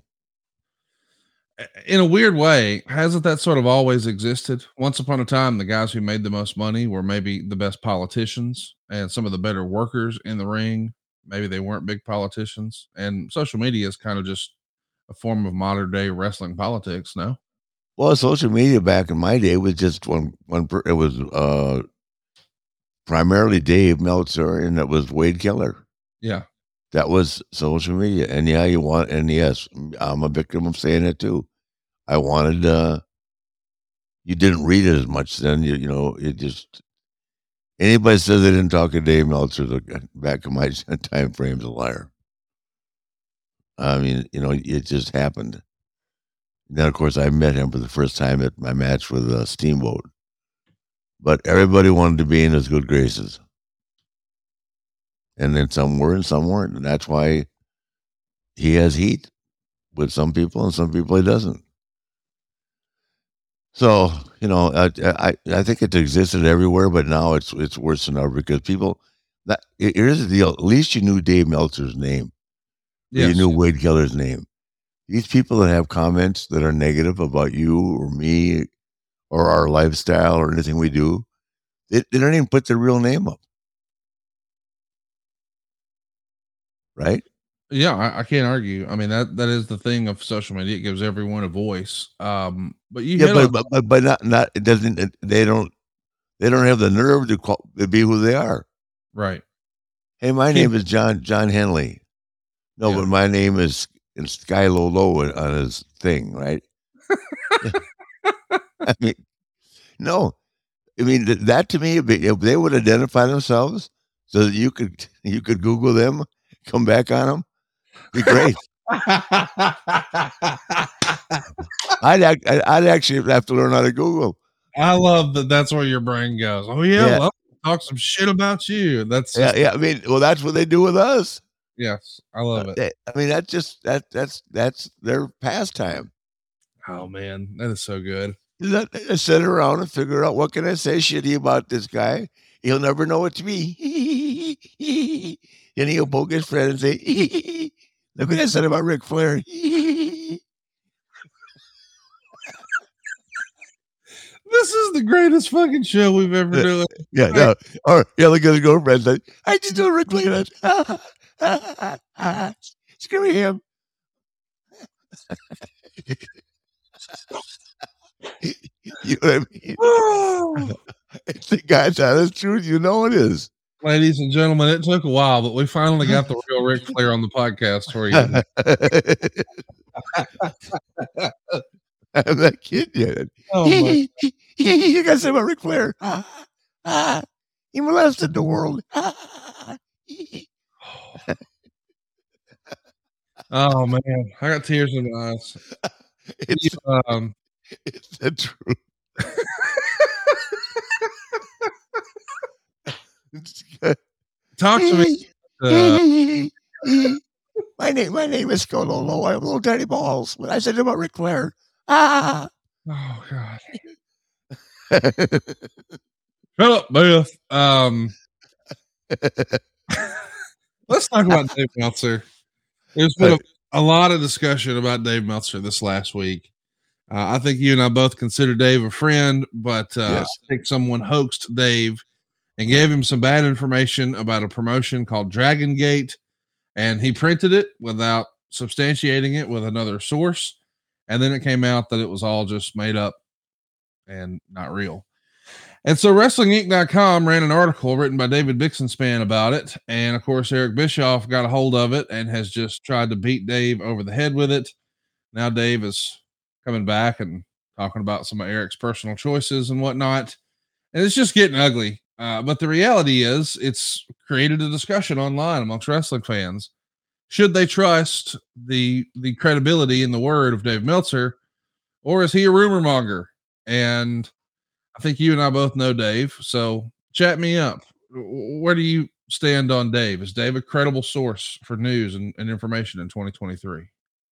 In a weird way, hasn't that sort of always existed? Once upon a time, the guys who made the most money were maybe the best politicians and some of the better workers in the ring. Maybe they weren't big politicians. And social media is kind of just a form of modern day wrestling politics, no? Well, social media back in my day was just one, one, it was uh, primarily Dave Meltzer and it was Wade Keller. Yeah. That was social media. And yeah, you want, and yes, I'm a victim of saying it too. I wanted, uh, you didn't read it as much then, you, you know, it just, anybody says they didn't talk to Dave Meltzer back in my time frame's a liar. I mean, you know, it just happened. And then, of course, I met him for the first time at my match with uh, Steamboat. But everybody wanted to be in his good graces. And then some were and some weren't. And that's why he has heat with some people and some people he doesn't. So, you know, I I, I think it existed everywhere, but now it's it's worse than ever because people, that, here's the deal. At least you knew Dave Meltzer's name. Yes. You knew Wade Keller's name. These people that have comments that are negative about you or me or our lifestyle or anything we do, they, they don't even put their real name up. Right? Yeah, I, I can't argue. I mean, that that is the thing of social media. It gives everyone a voice. Um, but you Yeah, hit but, on- but but but not not it doesn't. It, they don't they don't have the nerve to call to be who they are. right. Hey, my Yeah. name is John John Henley. No, Yeah. but my name is in Sky Low Low on his thing, right? I mean, no. I mean th- that to me, if they- if they would identify themselves so that you could you could Google them, come back on them, be great. I'd act, I'd I'd actually have to learn how to Google. I love that. That's where your brain goes. Oh yeah, Yeah. well, talk some shit about you. That's Yeah, just, yeah. I mean, well, that's what they do with us. yes, I love it. They- I mean, that's just that that's that's their pastime. Oh man, that is so good. Let- They just sit around and figure out what can I say shitty about this guy. He'll never know it's me. Then he'll poke his friend and say, "Look what I said about Ric Flair." This is the greatest fucking show we've ever done. Yeah, yeah. Or yeah, look at his girlfriend. Say, I just do Ric Flair. Screw him. You know what I mean? It's the God's honest truth. You know it is. Ladies and gentlemen, it took a while, but we finally got the real Ric Flair on the podcast for you. I'm not kidding you. Oh, my- You guys say about Ric Flair. Ah, ah, he molested the world. Ah. Oh man, I got tears in my eyes. It's, Um, it's the truth. talk to me. Uh, my name, my name is Skololo. I have little tiny balls. When I said about Ric Flair, ah. oh god. Philip Booth. Um, let's talk about Dave Meltzer. There's been a, a lot of discussion about Dave Meltzer this last week. Uh, I think you and I both consider Dave a friend, but uh, Yes. I think someone hoaxed Dave and gave him some bad information about a promotion called Dragon Gate, and he printed it without substantiating it with another source, and then it came out that it was all just made up and not real. And so Wrestling Inc dot com ran an article written by David Bixenspan about it. And of course, Eric Bischoff got a hold of it and has just tried to beat Dave over the head with it. Now Dave is coming back and talking about some of Eric's personal choices and whatnot. And it's just getting ugly. Uh, but the reality is it's created a discussion online amongst wrestling fans. Should they trust the, the credibility in the word of Dave Meltzer, or is he a rumor monger? And I think you and I both know Dave, so chat me up. Where do you stand on Dave? Is Dave a credible source for news and, and information in twenty twenty-three?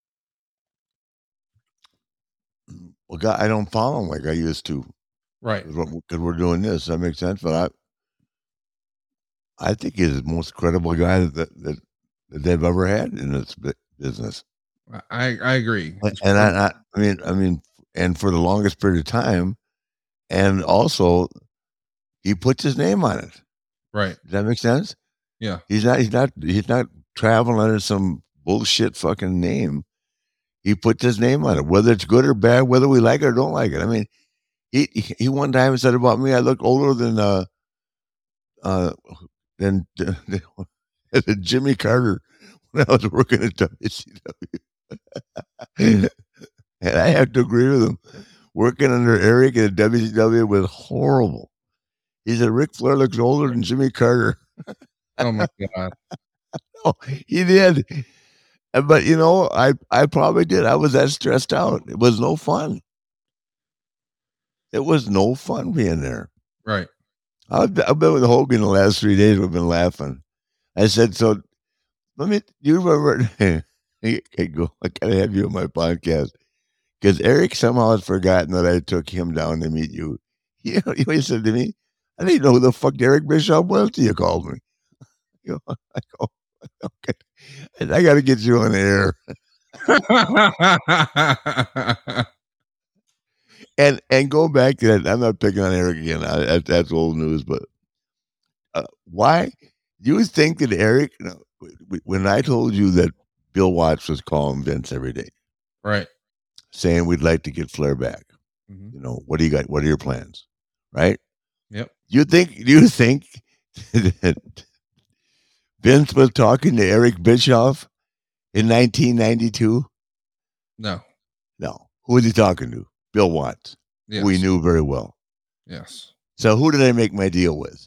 Well, God, I don't follow him like I used to. Right. Because we're doing this. That makes sense. But I I think he's the most credible guy that, that, that they've ever had in this bu- business. I, I agree. And I, I, I mean, I mean, and for the longest period of time, and also he puts his name on it. Right. Does that make sense? Yeah. He's not, he's not, he's not traveling under some bullshit fucking name. He puts his name on it, whether it's good or bad, whether we like it or don't like it. I mean, he, he, he one time said about me, I look older than, uh, uh, than, than Jimmy Carter when I was working at W C W. And I have to agree with him. Working under Eric at W C W was horrible. He said, Ric Flair looks older than Jimmy Carter. Oh my God. Oh, he did. But, you know, I, I probably did. I was that stressed out. It was no fun. It was no fun being there. Right. I've, I've been with Hogan the last three days. We've been laughing. I said, so let me, do you remember? I go, I gotta have you on my podcast. Because Eric somehow has forgotten that I took him down to meet you. You know, he said to me, I didn't know who the fuck Eric Bischoff was till you called me. You know, I go, okay. And I got to get you on the air. and and go back to that. I'm not picking on Eric again. I, that, that's old news. But uh, why do you think that Eric, you know, when I told you that Bill Watts was calling Vince every day, right, saying we'd like to get Flair back. Mm-hmm. You know, what do you got? What are your plans? Right? Yep. You think? Do you think that Vince was talking to Eric Bischoff in nineteen ninety-two? No. No. Who was he talking to? Bill Watts, yes. who he knew very well. Yes. So who did I make my deal with?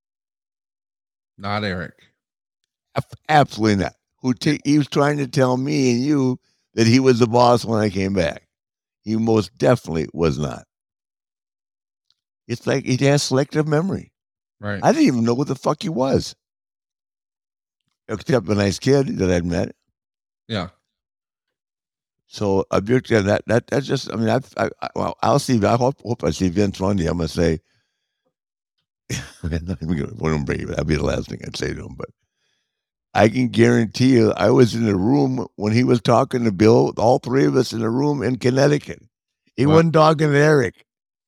Not Eric. Absolutely not. Who t- he was trying to tell me and you that he was the boss when I came back. He most definitely was not. It's like he has selective memory. Right. I didn't even know what the fuck he was. Except a nice kid that I'd met. Yeah. So objective that that that's just I mean I, I, I well I'll see I hope hope I see Vince one day. I'm gonna say I'm not even gonna want him bring it. That'd be the last thing I'd say to him. But I can guarantee you I was in the room when he was talking to Bill, all three of us in the room in Connecticut. He Wow. wasn't talking to Eric.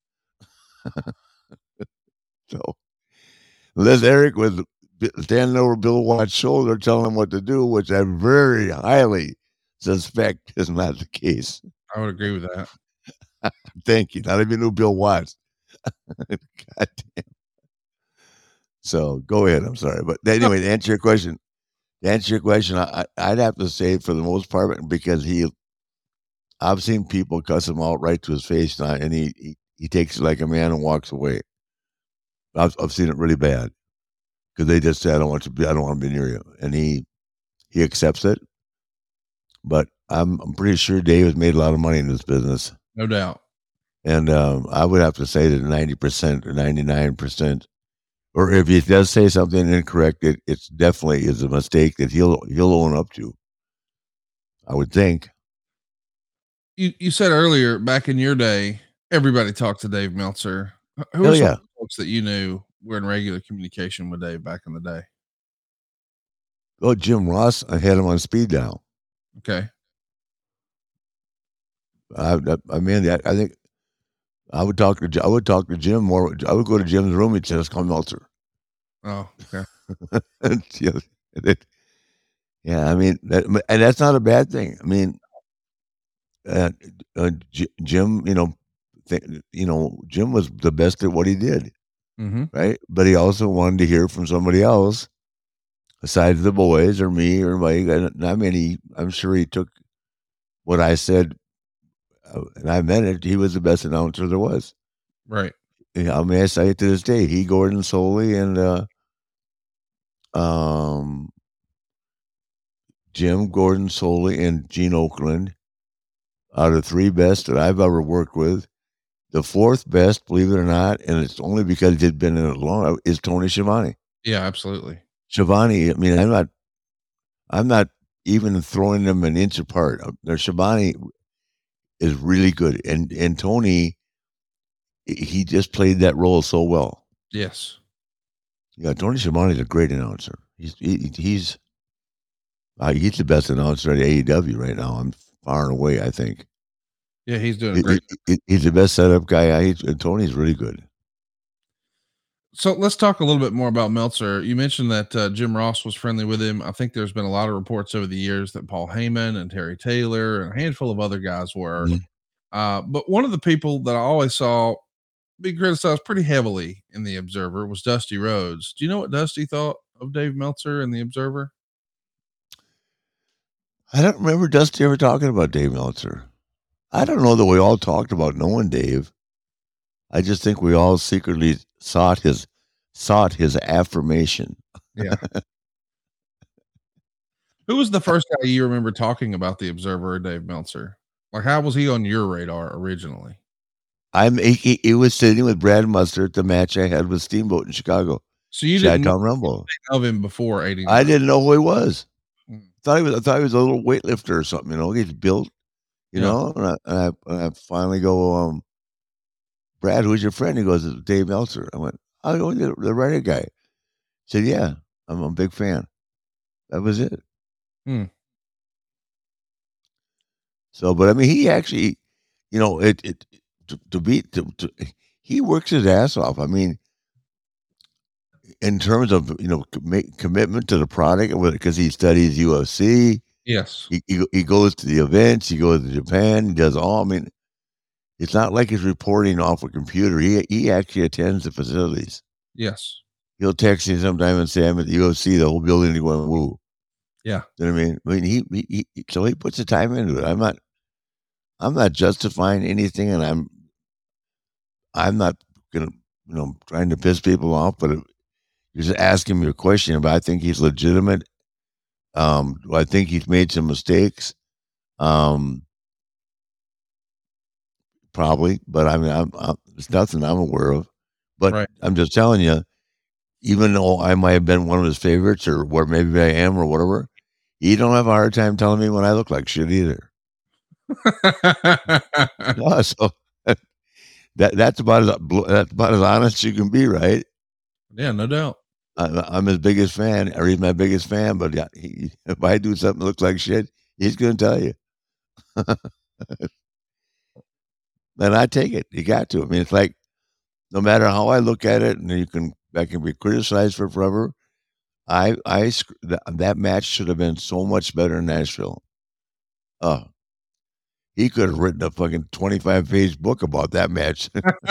So unless Eric was standing over Bill Watts' shoulder telling him what to do, which I very highly suspect is not the case. I would agree with that. Thank you. Not even knew Bill Watts. God damn. So go ahead. I'm sorry. But anyway, to answer your question, to answer your question, I, I'd have to say for the most part, because he, I've seen people cuss him out right to his face, and he, he, he takes it like a man and walks away. I've, I've seen it really bad because they just say, I don't want to be, I don't want to be near you. And he, he accepts it. But I'm, I'm pretty sure Dave has made a lot of money in this business. No doubt. And um, I would have to say that ninety percent or ninety-nine percent, or if he does say something incorrect, it it's definitely is a mistake that he'll he'll own up to. I would think. You you said earlier, back in your day, everybody talked to Dave Meltzer. Who Hell are some yeah. folks that you knew were in regular communication with Dave back in the day? Oh, Jim Ross, I had him on speed dial. Okay. I I, I mean, I, I think I would talk to I would talk to Jim more. I would go to Jim's room and say, "Let's call Meltzer." Oh, okay. yeah, it, yeah, I mean, that, and that's not a bad thing. I mean, uh, uh, J- Jim, you know, th- you know, Jim was the best at what he did, Mm-hmm. right? But he also wanted to hear from somebody else, besides the boys or me or Mike. And I mean, he, I'm sure he took what I said, uh, and I meant it. He was the best announcer there was. Right. Yeah, I mean, I say it to this day. He, Gordon Soley, and uh, um, Jim, Gordon Soley, and Gene Oakland are the three best that I've ever worked with. The fourth best, believe it or not, and it's only because he'd been in it long, is Tony Schiavone. Yeah, absolutely. Schiavone, I mean, I'm not, I'm not even throwing them an inch apart. Their Schiavone is really good, and and Tony, he just played that role so well. Yes. Yeah, Tony Schiavone is a great announcer. He's he, he's uh, he's the best announcer at A E W right now. I'm far and away, I think. Yeah, he's doing He- great. he- he's the best setup guy. I, and Tony's really good. So let's talk a little bit more about Meltzer. You mentioned that uh, Jim Ross was friendly with him. I think there's been a lot of reports over the years that Paul Heyman and Terry Taylor and a handful of other guys were. Mhm. Uh, but one of the people that I always saw be criticized pretty heavily in the Observer was Dusty Rhodes. Do you know what Dusty thought of Dave Meltzer in the Observer? I don't remember Dusty ever talking about Dave Meltzer. I don't know that we all talked about knowing Dave. I just think we all secretly sought his sought his affirmation. Yeah. Who was the first guy you remember talking about the Observer or Dave Meltzer? Like, how was he on your radar originally? I'm he, he was sitting with Brad Muster at the match I had with Steamboat in Chicago. So you didn't Chi-Town Rumble. of him before eighty. I didn't know who he was. Mm. Thought he was I thought he was a little weightlifter or something, you know. He's built, you Yeah. know, and I, and I and I finally go, um, Brad, who's your friend? He goes, it's Dave Meltzer. I went, oh, you're the, the writer guy. He said, yeah, I'm a big fan. That was it. Hmm. So, but I mean, he actually, you know, it, it to, to be, to, to, he works his ass off. I mean, in terms of, you know, commit, commitment to the product, because he studies U F C, Yes. He, he he goes to the events. He goes to Japan. He does all. I mean, it's not like he's reporting off a computer. He he actually attends the facilities. Yes. He'll text you sometime and say, "I'm at the U F C." The whole building is going woo. Yeah. You know what I mean? I mean, he, he, he so he puts the time into it. I'm not, I'm not justifying anything, and I'm, I'm not gonna, you know, trying to piss people off. But you're just asking me a question. But I think he's legitimate. Um, I think he's made some mistakes. Um, probably, but I mean, I'm, I'm, there's nothing I'm aware of. But right. I'm just telling you, even though I might have been one of his favorites, or where maybe I am, or whatever. You don't have a hard time telling me when I look like shit either. No, so that that's about as that's about as honest as you can be, right? Yeah, no doubt. I, I'm his biggest fan, or he's my biggest fan. But yeah, he, if I do something that looks like shit, he's going to tell you. And I take it. You got to. I mean, it's like no matter how I look at it, and you can I can be criticized for forever. I, I, that match should have been so much better in Nashville. Oh, he could have written a fucking twenty-five page book about that match.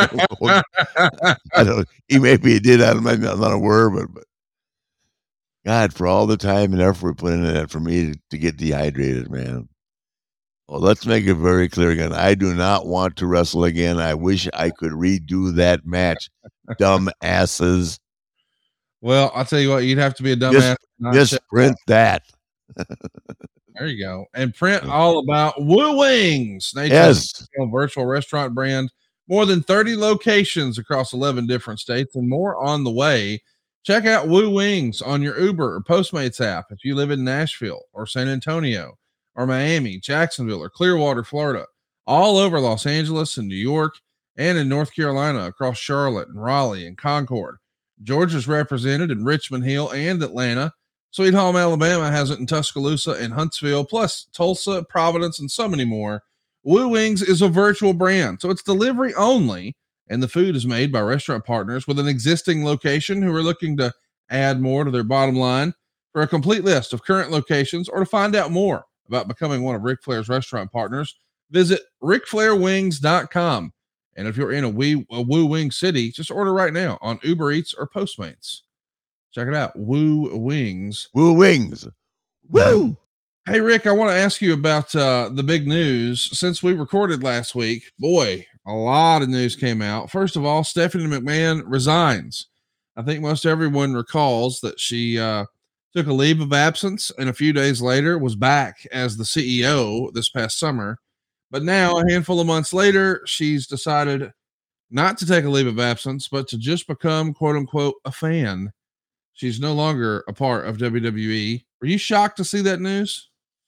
I don't, he maybe he did. I'm not, I'm not aware of it, but God, for all the time and effort we put into that for me to, to get dehydrated, man. Well, let's make it very clear again. I do not want to wrestle again. I wish I could redo that match. Dumb asses. Well, I'll tell you what, you'd have to be a dumbass. Just, just print that. There you go. And print all about Woo Wings. Yes. Virtual restaurant brand. More than thirty locations across eleven different states and more on the way. Check out Woo Wings on your Uber or Postmates app if you live in Nashville or San Antonio or Miami, Jacksonville, or Clearwater, Florida. All over Los Angeles and New York and in North Carolina, across Charlotte and Raleigh and Concord. Georgia's represented in Richmond Hill and Atlanta. Sweet Home, Alabama has it in Tuscaloosa and Huntsville, plus Tulsa, Providence, and so many more. Woo Wings is a virtual brand, so it's delivery only, and the food is made by restaurant partners with an existing location who are looking to add more to their bottom line. For a complete list of current locations or to find out more about becoming one of Ric Flair's restaurant partners, visit ric flair wings dot com. And if you're in a, wee, a Woo Wing city, just order right now on Uber Eats or Postmates. Check it out. Woo Wings. Woo Wings. Woo. Hey, Rick, I want to ask you about uh, the big news. Since we recorded last week, boy, a lot of news came out. First of all, Stephanie McMahon resigns. I think most everyone recalls that she uh, took a leave of absence and a few days later was back as the C E O this past summer. But now, a handful of months later, she's decided not to take a leave of absence, but to just become, quote unquote, a fan. She's no longer a part of W W E. Were you shocked to see that news?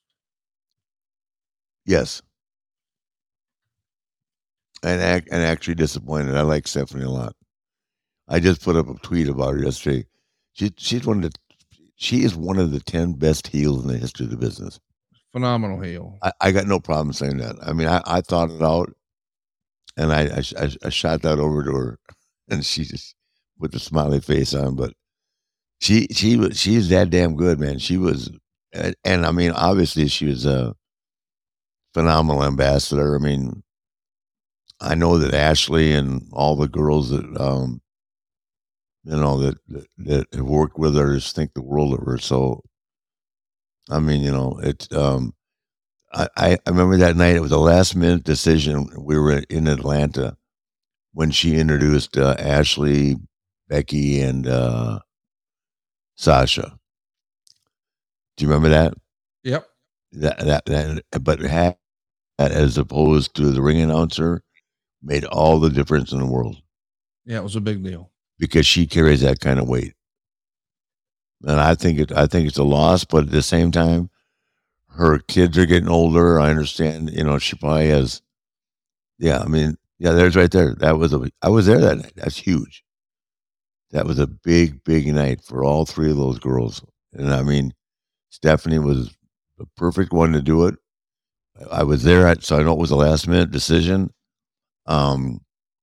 Yes. And, ac- and actually disappointed. I like Stephanie a lot. I just put up a tweet about her yesterday. She, she's one of the, she is one of the ten best heels in the history of the business. Phenomenal heel. I, I got no problem saying that. I mean, I, I thought it out, and I, I I I shot that over to her, and she just put the smiley face on. But she she was she's that damn good, man. She was, and, and I mean, obviously, she was a phenomenal ambassador. I mean, I know that Ashley and all the girls that um, you know that that, that have worked with her just think the world of her. So. I mean, you know, it's, um, I, I remember that night, it was a last minute decision. We were in Atlanta when she introduced uh, Ashley, Becky, and uh, Sasha. Do you remember that? Yep. That, that, that, but had, as opposed to the ring announcer, made all the difference in the world. Yeah, it was a big deal. Because she carries that kind of weight. And I think it, I think it's a loss, but at the same time, her kids are getting older. I understand, you know, she probably has, yeah, I mean, yeah, there's right there. That was a, I was there that night. That's huge. That was a big, big night for all three of those girls. And I mean, Stephanie was the perfect one to do it. I was there, so I know it was a last minute decision. Um,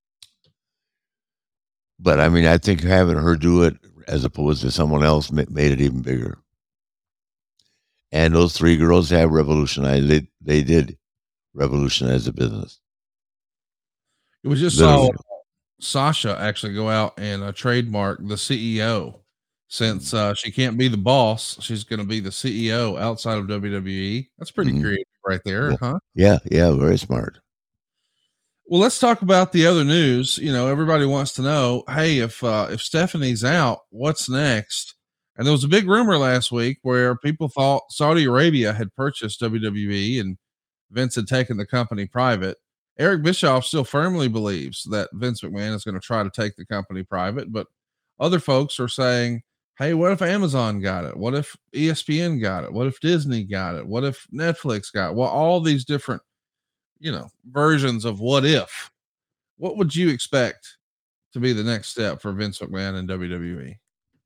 but I mean, I think having her do it as opposed to someone else made it even bigger. And those three girls have revolutionized. They they did revolutionize the business. It was just Literally. saw Sasha actually go out and uh, trademark the C E O. Since uh, she can't be the boss, she's going to be the C E O outside of W W E. That's pretty Mhm. creative right there, Yeah. huh? Yeah, yeah, very smart. Well, let's talk about the other news. You know, everybody wants to know, hey, if uh, if Stephanie's out, what's next? And there was a big rumor last week where people thought Saudi Arabia had purchased W W E and Vince had taken the company private. Eric Bischoff still firmly believes that Vince McMahon is going to try to take the company private, but other folks are saying, hey, what if Amazon got it? What if E S P N got it? What if Disney got it? What if Netflix got it? Well, all these different, you know, versions of what if. What would you expect to be the next step for Vince McMahon and W W E?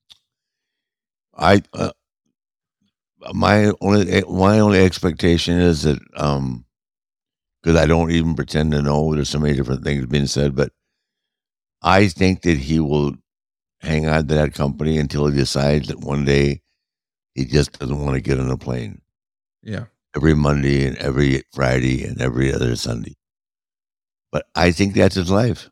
I uh, my only my only expectation is that um because I don't even pretend to know. There's so many different things being said, but I think that he will hang on to that company until he decides that one day he just doesn't want to get on a plane Yeah. every Monday and every Friday and every other Sunday. But I think that's his life.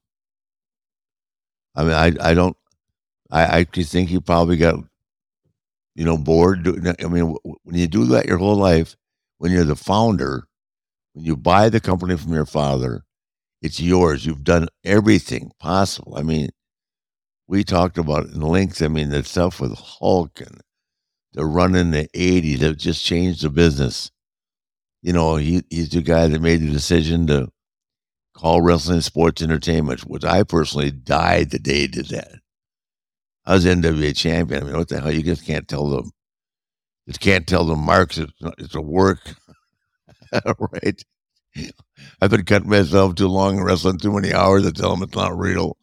I mean, I I don't. I I just think he probably got, you know, bored. doing that. I mean, w- w- when you do that your whole life, when you're the founder, when you buy the company from your father, it's yours. You've done everything possible. I mean, we talked about it in length. I mean, the stuff with Hulk and the run in the eighties that just changed the business. You know, he, he's the guy that made the decision to call wrestling sports entertainment, which I personally died the day he did that. I was N W A champion. I mean, what the hell? You just can't tell them. Just can't tell the marks. It's, not- it's a work. Right? I've been cutting myself too long and wrestling too many hours to tell them it's not real.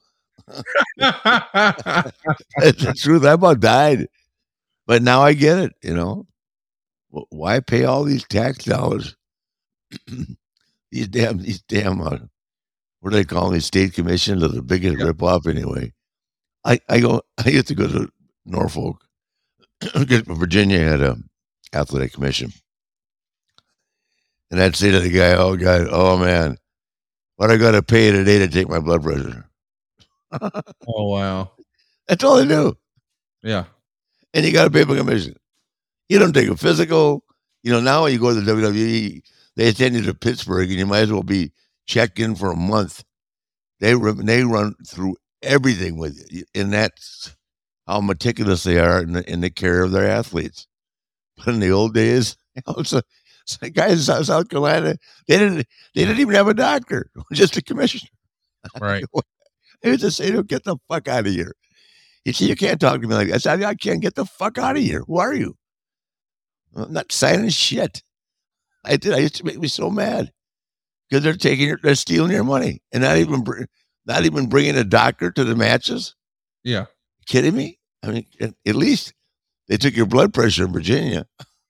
It's the truth. I about died. But now I get it, you know. Wh- Why pay all these tax dollars? these damn, these damn, uh, what do they call them? These state commissions are the biggest ripoff anyway. I, I go, I used to go to Norfolk because Virginia had a athletic commission. And I'd say to the guy, oh, God, oh, man, what I got to pay today to take my blood pressure? Oh, wow. That's all they do. Yeah. And you got to pay for commission. You don't take a physical. You know, now you go to the W W E, they send you to Pittsburgh, and you might as well be checked in for a month. They run, they run through everything with you, and that's how meticulous they are in the, in the care of their athletes. But in the old days, you know, so, so guys in South, South Carolina, they didn't they didn't even have a doctor, just a commissioner. Right. They would just say, "Get the fuck out of here." You see, you can't talk to me like that. I said, I can't get the fuck out of here. Who are you? I'm not signing shit. I did. I used to make me so mad because they're taking your, they're stealing your money and not even, br- not even bringing a doctor to the matches. Yeah. Kidding me? I mean, at, at least they took your blood pressure in Virginia.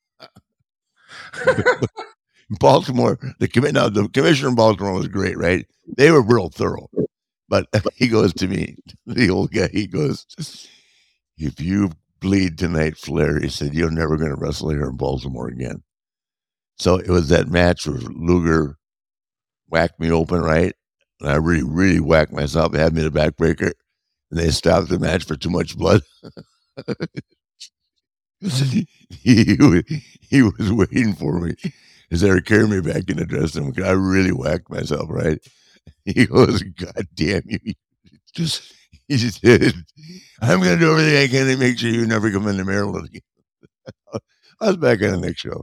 Baltimore, the commi- now the commissioner in Baltimore was great, right? They were real thorough. But he goes to me, the old guy, he goes, if you bleed tonight, Flair, he said, you're never going to wrestle here in Baltimore again. So it was that match where Luger whacked me open, right? And I really, really whacked myself. They had me the backbreaker, and they stopped the match for too much blood. he, he was waiting for me as they were carrying me back in the dressing room. I really whacked myself, right? He goes, God damn you. Just, he said, I'm going to do everything I can to make sure you never come into Maryland again. I was back on the next show.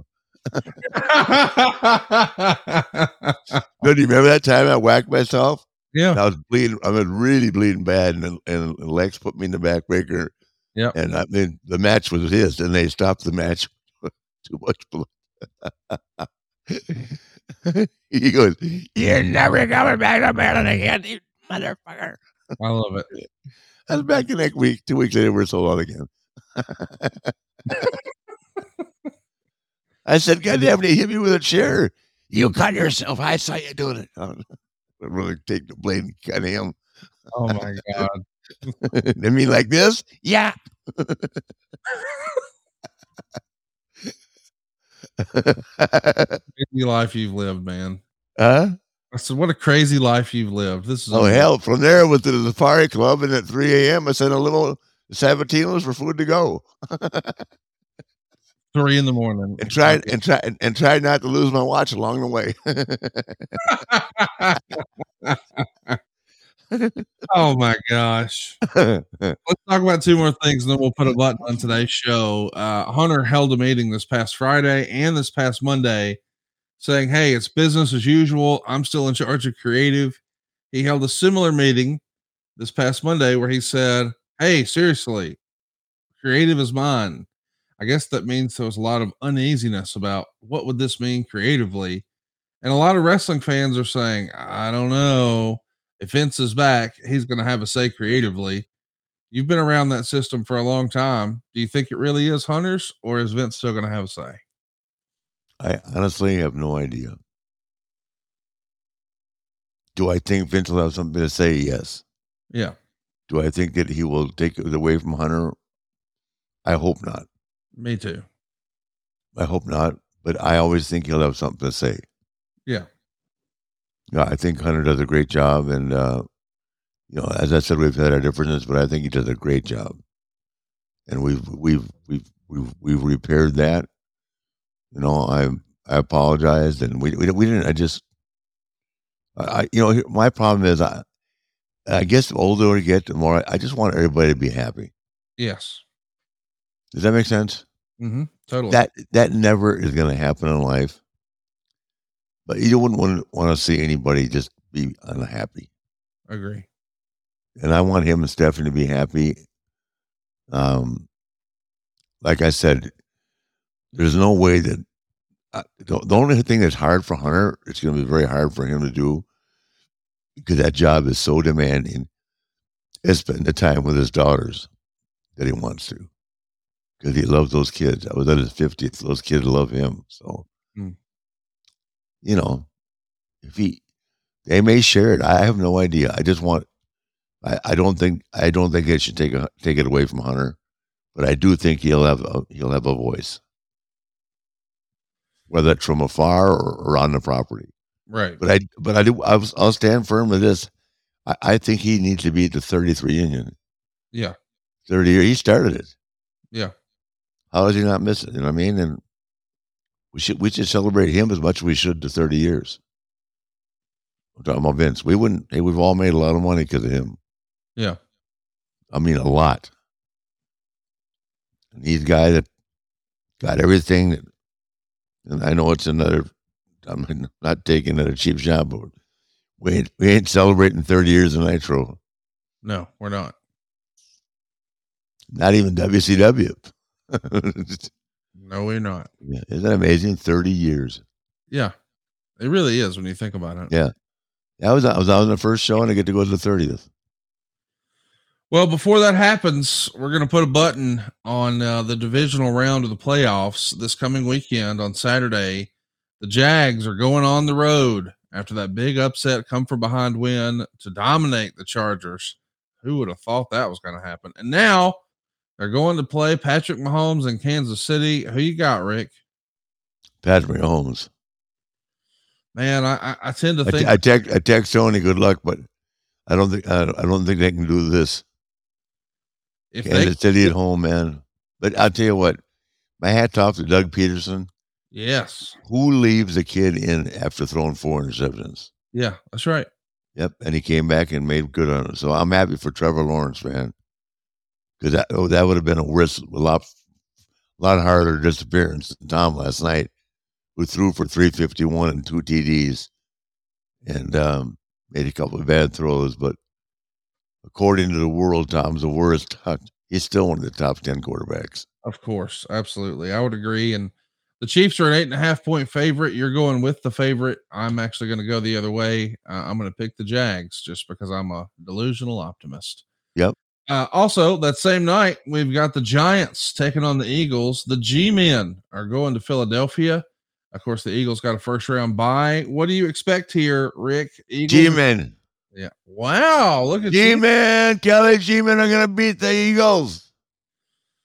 No, do you remember that time I whacked myself? Yeah. I was bleeding. I was really bleeding bad, and, and Lex put me in the backbreaker. Yeah. And I mean, the match was his, and they stopped the match. Too much blood. He goes, you're never coming back to Maryland again, you motherfucker. I love it. I was back the next week. Two weeks later, we're sold out again. I said, God damn it, he hit me with a chair. You cut yourself. I saw you doing it. I really take the blame and cut him. Oh, my God. I mean, like this? Yeah. Crazy life you've lived, man. Huh? I said, what a crazy life you've lived. This is Oh, hell. From there, with the Safari Club, and at three a.m., I sent a little Sabatinos for food to go. Three in the morning. And tried and tried and tried not to lose my watch along the way. Oh my gosh. Let's talk about two more things and then we'll put a button on today's show. Uh, Hunter held a meeting this past Friday and this past Monday saying, hey, it's business as usual. I'm still in charge of creative. He held a similar meeting this past Monday where he said, hey, seriously, creative is mine. I guess that means there was a lot of uneasiness about what would this mean creatively. And a lot of wrestling fans are saying, I don't know. If Vince is back, he's going to have a say creatively. You've been around that system for a long time. Do you think it really is Hunter's, or is Vince still going to have a say? I honestly have no idea. Do I think Vince will have something to say? Yes. Yeah. Do I think that he will take it away from Hunter? I hope not. Me too. I hope not, but I always think he'll have something to say. Yeah. Yeah, I think Hunter does a great job, and uh, you know, as I said, we've had our differences, but I think he does a great job, and we've we've we've we've we've repaired that. You know, I I apologized, and we we, we didn't. I just, I you know, my problem is I, I guess the older I get, the more I, I just want everybody to be happy. Yes. Does that make sense? Mm-hmm. Totally. That that never is going to happen in life. But you wouldn't want, want to see anybody just be unhappy. Agree. And I want him and Stephanie to be happy. Um, like I said, there's no way that uh, the, the only thing that's hard for Hunter, it's going to be very hard for him to do, because that job is so demanding, is spend the time with his daughters that he wants to, because he loves those kids. I was at his fiftieth. Those kids love him. So. Mm. You know, if he, they may share it. I have no idea. I just want, I, I don't think, I don't think it should take a, take it away from Hunter, but I do think he'll have, a, he'll have a voice, whether it's from afar or, or on the property. Right. But I, but I do, I was, I'll stand firm with this. I, I think he needs to be at the thirty-three union. Yeah. thirty years. He started it. Yeah. How does he not miss it? You know what I mean? And We should we should celebrate him as much as we should the thirty years. I'm talking about Vince. We wouldn't. Hey, we've all made a lot of money because of him. Yeah, I mean a lot. And he's a guy that got everything. That, and I know it's another. I'm not taking it a cheap shot, but we ain't, we ain't celebrating thirty years of Nitro. No, we're not. Not even W C W. No, we're not. Yeah. Isn't that amazing? thirty years. Yeah, it really is when you think about it. Yeah. I was, I was out on the first show and I get to go to the thirtieth. Well, before that happens, we're going to put a button on uh, the divisional round of the playoffs this coming weekend on Saturday. The Jags are going on the road after that big upset come from behind win to dominate the Chargers. Who would have thought that was going to happen? And now they're going to play Patrick Mahomes in Kansas City. Who you got, Rick? Patrick Mahomes. Man, I, I, I tend to I, think I text I text Tony good luck, but I don't think I, I don't think they can do this. If Kansas they, City at home, man. But I'll tell you what, my hat's off to Doug Peterson. Yes. Who leaves a kid in after throwing four interceptions? Yeah, that's right. Yep, and he came back and made good on it. So I'm happy for Trevor Lawrence, man, because that oh, that would have been a risk, a lot, a lot harder disappearance than Tom last night, who threw for three fifty-one and two T Ds, and um, made a couple of bad throws. But according to the world, Tom's the worst. He's still one of the top ten quarterbacks. Of course, absolutely, I would agree. And the Chiefs are an eight and a half point favorite. You're going with the favorite. I'm actually going to go the other way. Uh, I'm going to pick the Jags just because I'm a delusional optimist. Yep. Uh, also, that same night, we've got the Giants taking on the Eagles. The G-Men are going to Philadelphia. Of course, the Eagles got a first round bye. What do you expect here, Rick? Eagles? G-Men. Yeah. Wow. Look at G-Men. Kelly G-Men are going to beat the Eagles.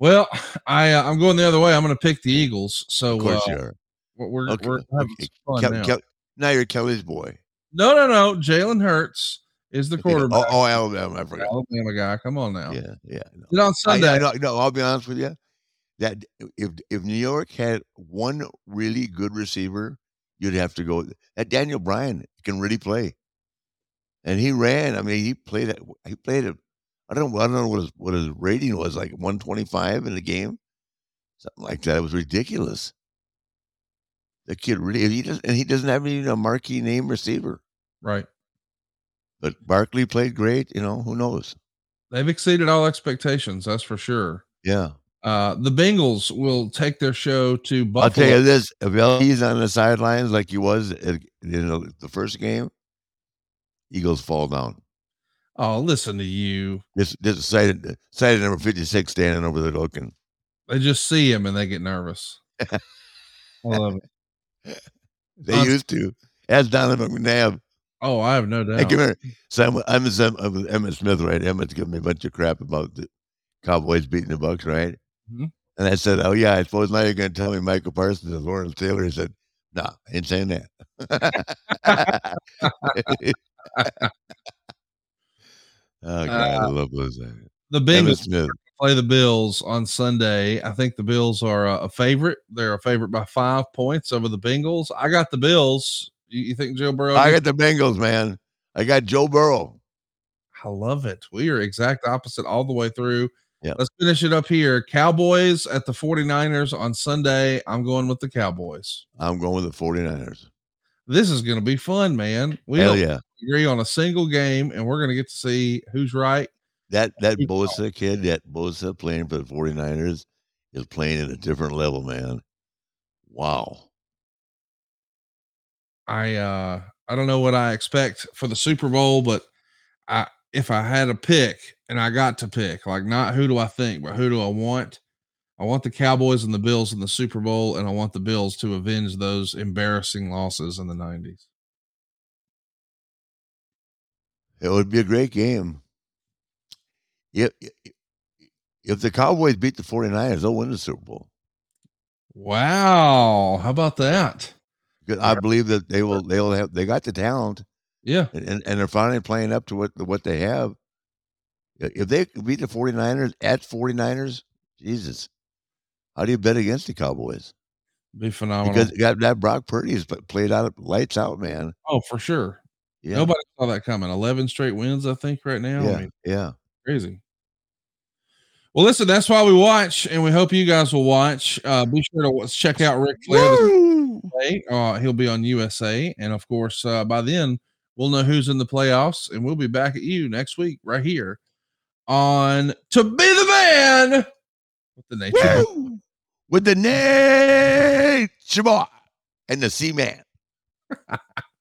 Well, I uh, I'm going the other way. I'm going to pick the Eagles. So Of course uh, you are. we're Okay, we're having okay. some fun Kel- now. Kel- now you're Kelly's boy. No, no, no. Jalen Hurts is the quarterback. Oh, oh, Alabama. I forgot. Alabama guy. Come on now. Yeah, yeah. No. Then on I, Sunday, I, no, no, I'll be honest with you. That if if New York had one really good receiver, you'd have to go. That Daniel Bryan can really play, and he ran. I mean, he played. it- He played it. I don't. I don't know what his what his rating was, like one twenty five in the game, something like that. It was ridiculous. The kid really. He doesn't. And he doesn't have even a marquee name receiver. right? But Barkley played great. You know, who knows? They've exceeded all expectations. That's for sure. Yeah. Uh, the Bengals will take their show to Buffalo. I'll tell you this: if L E's on the sidelines like he was in the first game, Eagles fall down. Oh, listen to you. This this is sighted sighted number fifty six standing over there looking. They just see him and they get nervous. I love it. They Um, used to. As Donovan McNabb. Oh, I have no doubt. Hey, come here. So I'm, I'm, I'm, I'm with Emmett Smith, right? Emmett's giving me a bunch of crap about the Cowboys beating the Bucks, right? Mhm. And I said, "Oh yeah, I suppose now you're going to tell me Michael Parsons and Lawrence Taylor." He said, "No, nah, I ain't saying that." Oh God, I Uh, love those. uh, The Emmitt Bengals Smith. play the Bills on Sunday. I think the Bills are a, a favorite. They're a favorite by five points over the Bengals. I got the Bills. You, you think Joe Burrow? I gets- got the Bengals, man. I got Joe Burrow. I love it. We are exact opposite all the way through. Yeah. Let's finish it up here. Cowboys at the 49ers on Sunday. I'm going with the Cowboys. I'm going with the 49ers. This is going to be fun, man. We Hell don't yeah. agree on a single game, and we're going to get to see who's right. That that Keep Bosa kid, that Bosa playing for the 49ers is playing at a different level, man. Wow. I uh I don't know what I expect for the Super Bowl, but I if I had a pick and I got to pick, like not who do I think, but who do I want? I want the Cowboys and the Bills in the Super Bowl, and I want the Bills to avenge those embarrassing losses in the nineties. It would be a great game. If, if the Cowboys beat the 49ers, they'll win the Super Bowl. Wow. How about that? Because I believe that they will they will have they got the talent. Yeah. And, and, and they're finally playing up to what what they have. If they beat the 49ers at 49ers, Jesus. How do you bet against the Cowboys? Be phenomenal. Because got that Brock Purdy has played out lights out, man. Oh, for sure. Yeah. Nobody saw that coming. eleven straight wins, I think, right now. Yeah. I mean, yeah. crazy. Well, listen, that's why we watch, and we hope you guys will watch. Uh, be sure to check out Ric Flair. This Wednesday. Uh, he'll be on U S A, and of course, uh, by then we'll know who's in the playoffs, and we'll be back at you next week right here on To Be the Man with the Nature Boy. With the Nature Boy and the Sea Man.